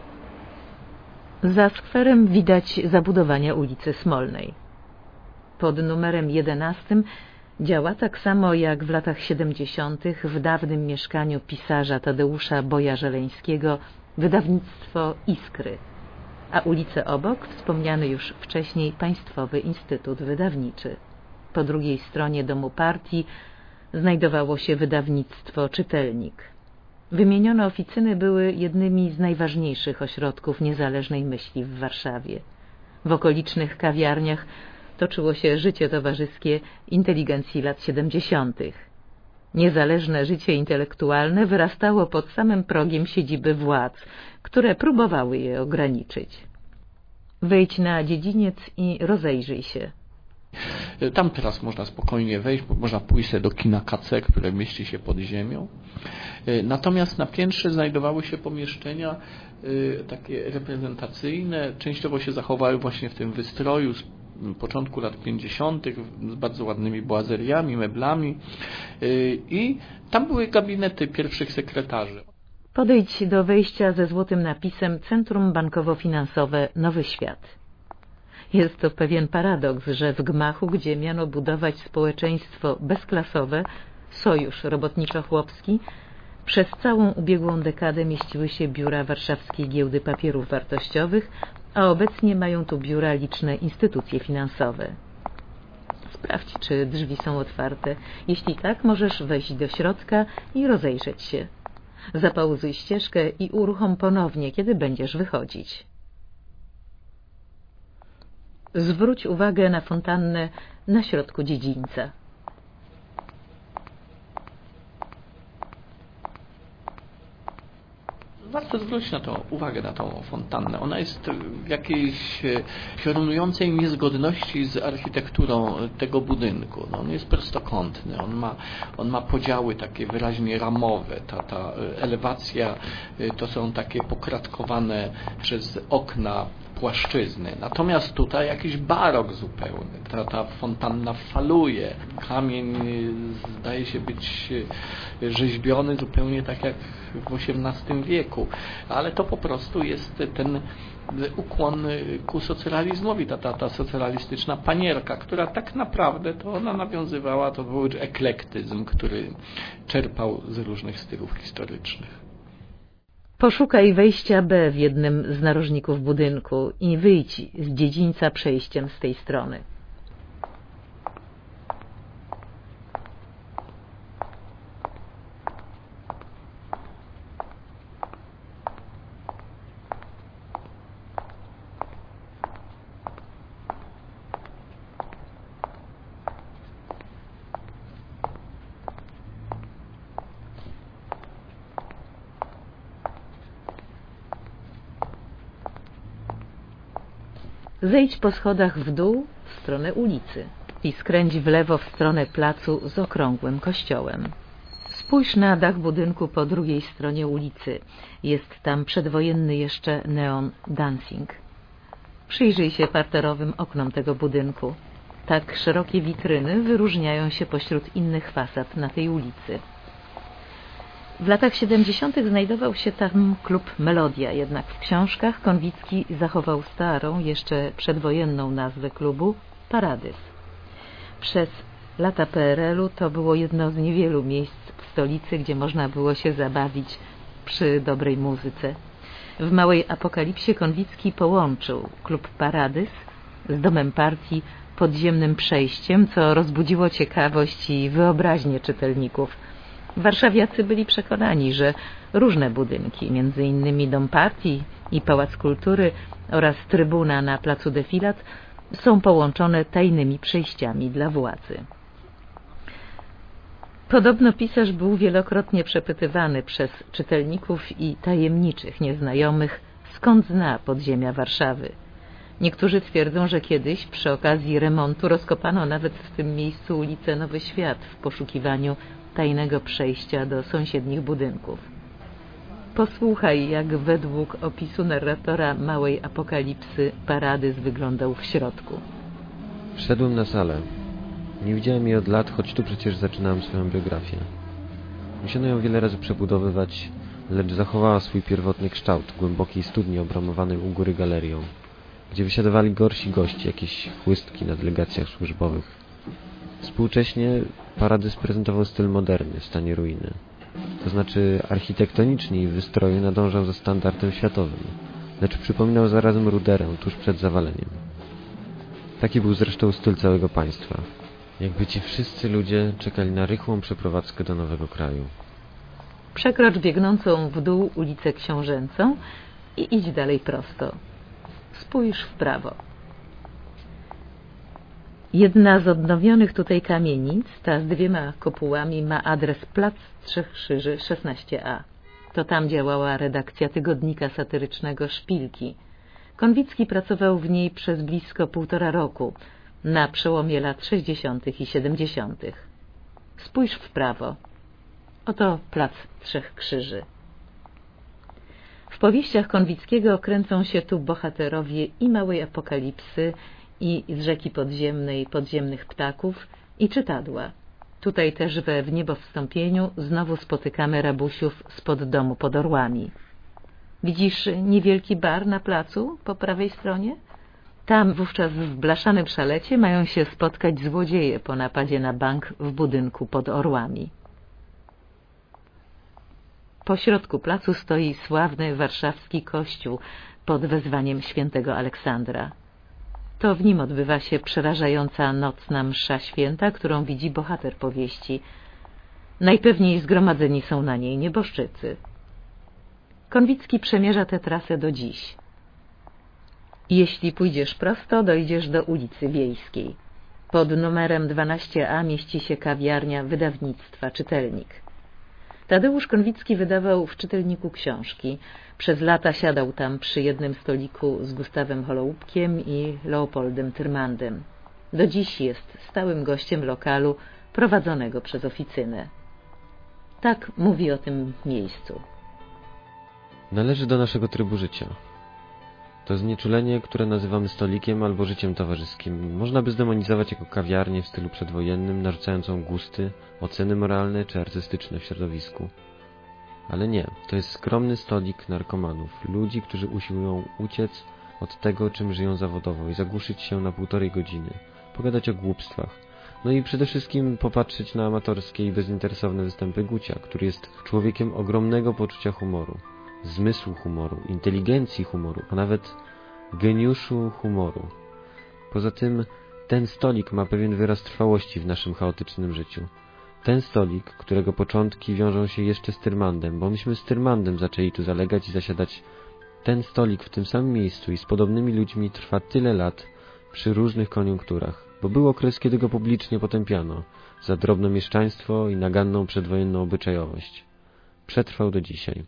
Za skwerem widać zabudowania ulicy Smolnej. Pod numerem jedenastym działa tak samo jak w latach siedemdziesiątych w dawnym mieszkaniu pisarza Tadeusza Boja-Żeleńskiego wydawnictwo Iskry, a ulicę obok wspomniany już wcześniej Państwowy Instytut Wydawniczy. Po drugiej stronie domu partii znajdowało się wydawnictwo Czytelnik. Wymienione oficyny były jednymi z najważniejszych ośrodków niezależnej myśli w Warszawie. W okolicznych kawiarniach toczyło się życie towarzyskie inteligencji lat siedemdziesiątych. Niezależne życie intelektualne wyrastało pod samym progiem siedziby władz, które próbowały je ograniczyć. Wejdź na dziedziniec i rozejrzyj się. Tam teraz można spokojnie wejść, można pójść sobie do kina K C, które mieści się pod ziemią. Natomiast na piętrze znajdowały się pomieszczenia takie reprezentacyjne, częściowo się zachowały właśnie w tym wystroju z początku lat pięćdziesiątych z bardzo ładnymi boazeriami, meblami i tam były gabinety pierwszych sekretarzy. Podejdź do wejścia ze złotym napisem Centrum Bankowo-Finansowe Nowy Świat. Jest to pewien paradoks, że w gmachu, gdzie miano budować społeczeństwo bezklasowe, sojusz robotniczo-chłopski, przez całą ubiegłą dekadę mieściły się biura Warszawskiej Giełdy Papierów Wartościowych, a obecnie mają tu biura liczne instytucje finansowe. Sprawdź, czy drzwi są otwarte. Jeśli tak, możesz wejść do środka i rozejrzeć się. Zapauzuj ścieżkę i uruchom ponownie, kiedy będziesz wychodzić. Zwróć uwagę na fontannę na środku dziedzińca. Warto zwrócić na to uwagę, na tą fontannę. Ona jest w jakiejś piorunującej niezgodności z architekturą tego budynku. No, on jest prostokątny, on ma, on ma podziały takie wyraźnie ramowe. Ta, ta elewacja to są takie pokratkowane przez okna płaszczyzny. Natomiast tutaj jakiś barok zupełny. Ta, ta fontanna faluje. Kamień zdaje się być rzeźbiony zupełnie tak jak w osiemnastym wieku. Ale to po prostu jest ten ukłon ku socrealizmowi, ta, ta, ta socrealistyczna panierka, która tak naprawdę to ona nawiązywała, to był eklektyzm, który czerpał z różnych stylów historycznych. Poszukaj wejścia B w jednym z narożników budynku i wyjdź z dziedzińca przejściem z tej strony. Zejdź po schodach w dół w stronę ulicy i skręć w lewo w stronę placu z okrągłym kościołem. Spójrz na dach budynku po drugiej stronie ulicy. Jest tam przedwojenny jeszcze neon Dancing. Przyjrzyj się parterowym oknom tego budynku. Tak szerokie witryny wyróżniają się pośród innych fasad na tej ulicy. W latach siedemdziesiątych znajdował się tam klub Melodia, jednak w książkach Konwicki zachował starą, jeszcze przedwojenną nazwę klubu Paradys. Przez lata P R L u to było jedno z niewielu miejsc w stolicy, gdzie można było się zabawić przy dobrej muzyce. W Małej Apokalipsie Konwicki połączył klub Paradys z domem partii podziemnym przejściem, co rozbudziło ciekawość i wyobraźnię czytelników. Warszawiacy byli przekonani, że różne budynki, między innymi Dom Partii i Pałac Kultury oraz trybuna na placu Defilat, są połączone tajnymi przejściami dla władzy. Podobno pisarz był wielokrotnie przepytywany przez czytelników i tajemniczych nieznajomych, skąd zna podziemia Warszawy. Niektórzy twierdzą, że kiedyś przy okazji remontu rozkopano nawet w tym miejscu ulicę Nowy Świat w poszukiwaniu tajnego przejścia do sąsiednich budynków. Posłuchaj, jak według opisu narratora Małej Apokalipsy Paradys wyglądał w środku. Wszedłem na salę. Nie widziałem jej od lat, choć tu przecież zaczynałem swoją biografię. Musiano ją wiele razy przebudowywać, lecz zachowała swój pierwotny kształt głębokiej studni obramowanej u góry galerią, gdzie wysiadywali gorsi goście, jakieś chłystki na delegacjach służbowych. Współcześnie Paradys prezentował styl moderny w stanie ruiny. To znaczy architektonicznie i w wystroju nadążał za standardem światowym, lecz przypominał zarazem ruderę tuż przed zawaleniem. Taki był zresztą styl całego państwa. Jakby ci wszyscy ludzie czekali na rychłą przeprowadzkę do nowego kraju. Przekrocz biegnącą w dół ulicę Książęcą i idź dalej prosto. Spójrz w prawo. Jedna z odnowionych tutaj kamienic, ta z dwiema kopułami, ma adres Plac Trzech Krzyży szesnaście A. To tam działała redakcja tygodnika satyrycznego Szpilki. Konwicki pracował w niej przez blisko półtora roku, na przełomie lat sześćdziesiątych i siedemdziesiątych. Spójrz w prawo. Oto Plac Trzech Krzyży. W powieściach Konwickiego kręcą się tu bohaterowie i Małej Apokalipsy, i z Rzeki Podziemnej, Podziemnych Ptaków i Czytadła. Tutaj też we Wniebowstąpieniu znowu spotykamy rabusiów spod domu pod Orłami. Widzisz niewielki bar na placu po prawej stronie? Tam wówczas w blaszanym szalecie mają się spotkać złodzieje po napadzie na bank w budynku pod Orłami. Po środku placu stoi sławny warszawski kościół pod wezwaniem świętego Aleksandra. To w nim odbywa się przerażająca nocna msza święta, którą widzi bohater powieści. Najpewniej zgromadzeni są na niej nieboszczycy. Konwicki przemierza tę trasę do dziś. Jeśli pójdziesz prosto, dojdziesz do ulicy Wiejskiej. Pod numerem dwanaście A mieści się kawiarnia wydawnictwa Czytelnik. Tadeusz Konwicki wydawał w Czytelniku książki. Przez lata siadał tam przy jednym stoliku z Gustawem Holoubkiem i Leopoldem Tyrmandem. Do dziś jest stałym gościem lokalu prowadzonego przez oficynę. Tak mówi o tym miejscu. Należy do naszego trybu życia. To znieczulenie, które nazywamy stolikiem albo życiem towarzyskim, można by zdemonizować jako kawiarnię w stylu przedwojennym, narzucającą gusty, oceny moralne czy artystyczne w środowisku. Ale nie, to jest skromny stolik narkomanów, ludzi, którzy usiłują uciec od tego, czym żyją zawodowo i zagłuszyć się na półtorej godziny, pogadać o głupstwach, no i przede wszystkim popatrzeć na amatorskie i bezinteresowne występy Gucia, który jest człowiekiem ogromnego poczucia humoru, zmysłu humoru, inteligencji humoru, a nawet geniuszu humoru. Poza tym ten stolik ma pewien wyraz trwałości w naszym chaotycznym życiu. Ten stolik, którego początki wiążą się jeszcze z Tyrmandem, bo myśmy z Tyrmandem zaczęli tu zalegać i zasiadać. Ten stolik w tym samym miejscu i z podobnymi ludźmi trwa tyle lat przy różnych koniunkturach, bo był okres, kiedy go publicznie potępiano za drobnomieszczaństwo i naganną przedwojenną obyczajowość. Przetrwał do dzisiaj.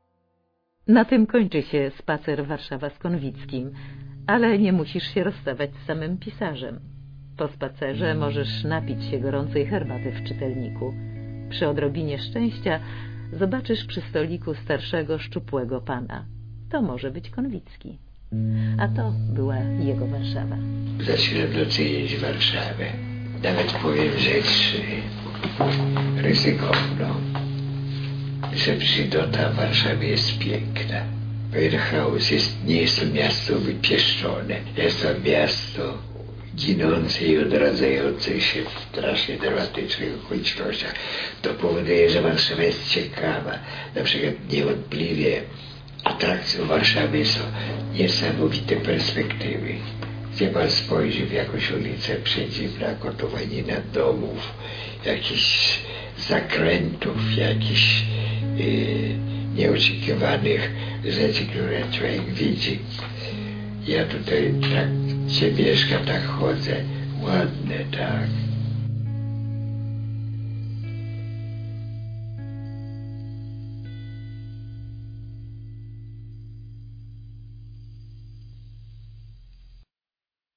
Na tym kończy się spacer Warszawa z Konwickim, ale nie musisz się rozstawać z samym pisarzem. Po spacerze możesz napić się gorącej herbaty w czytelniku. Przy odrobinie szczęścia zobaczysz przy stoliku starszego, szczupłego pana. To może być Konwicki. A to była jego Warszawa. Zaczynam docenić Warszawę. Nawet powiem rzecz ryzykowną, że brzydota w Warszawie jest piękna. Warehouse jest, nie jest to miasto wypieszczone. Jest to miasto ginące i odradzające się w strasznie dramatycznych okolicznościach. To powoduje, że Warszawa jest ciekawa. Na przykład niewątpliwie atrakcją Warszawy są niesamowite perspektywy. Gdzie pan spojrzy w jakąś ulicę przedziwna gotowanina domów, jakichś zakrętów, jakichś yy, nieoczekiwanych rzeczy, które człowiek widzi. Ja tutaj tak, gdzie mieszkam, tak chodzę, ładne, tak.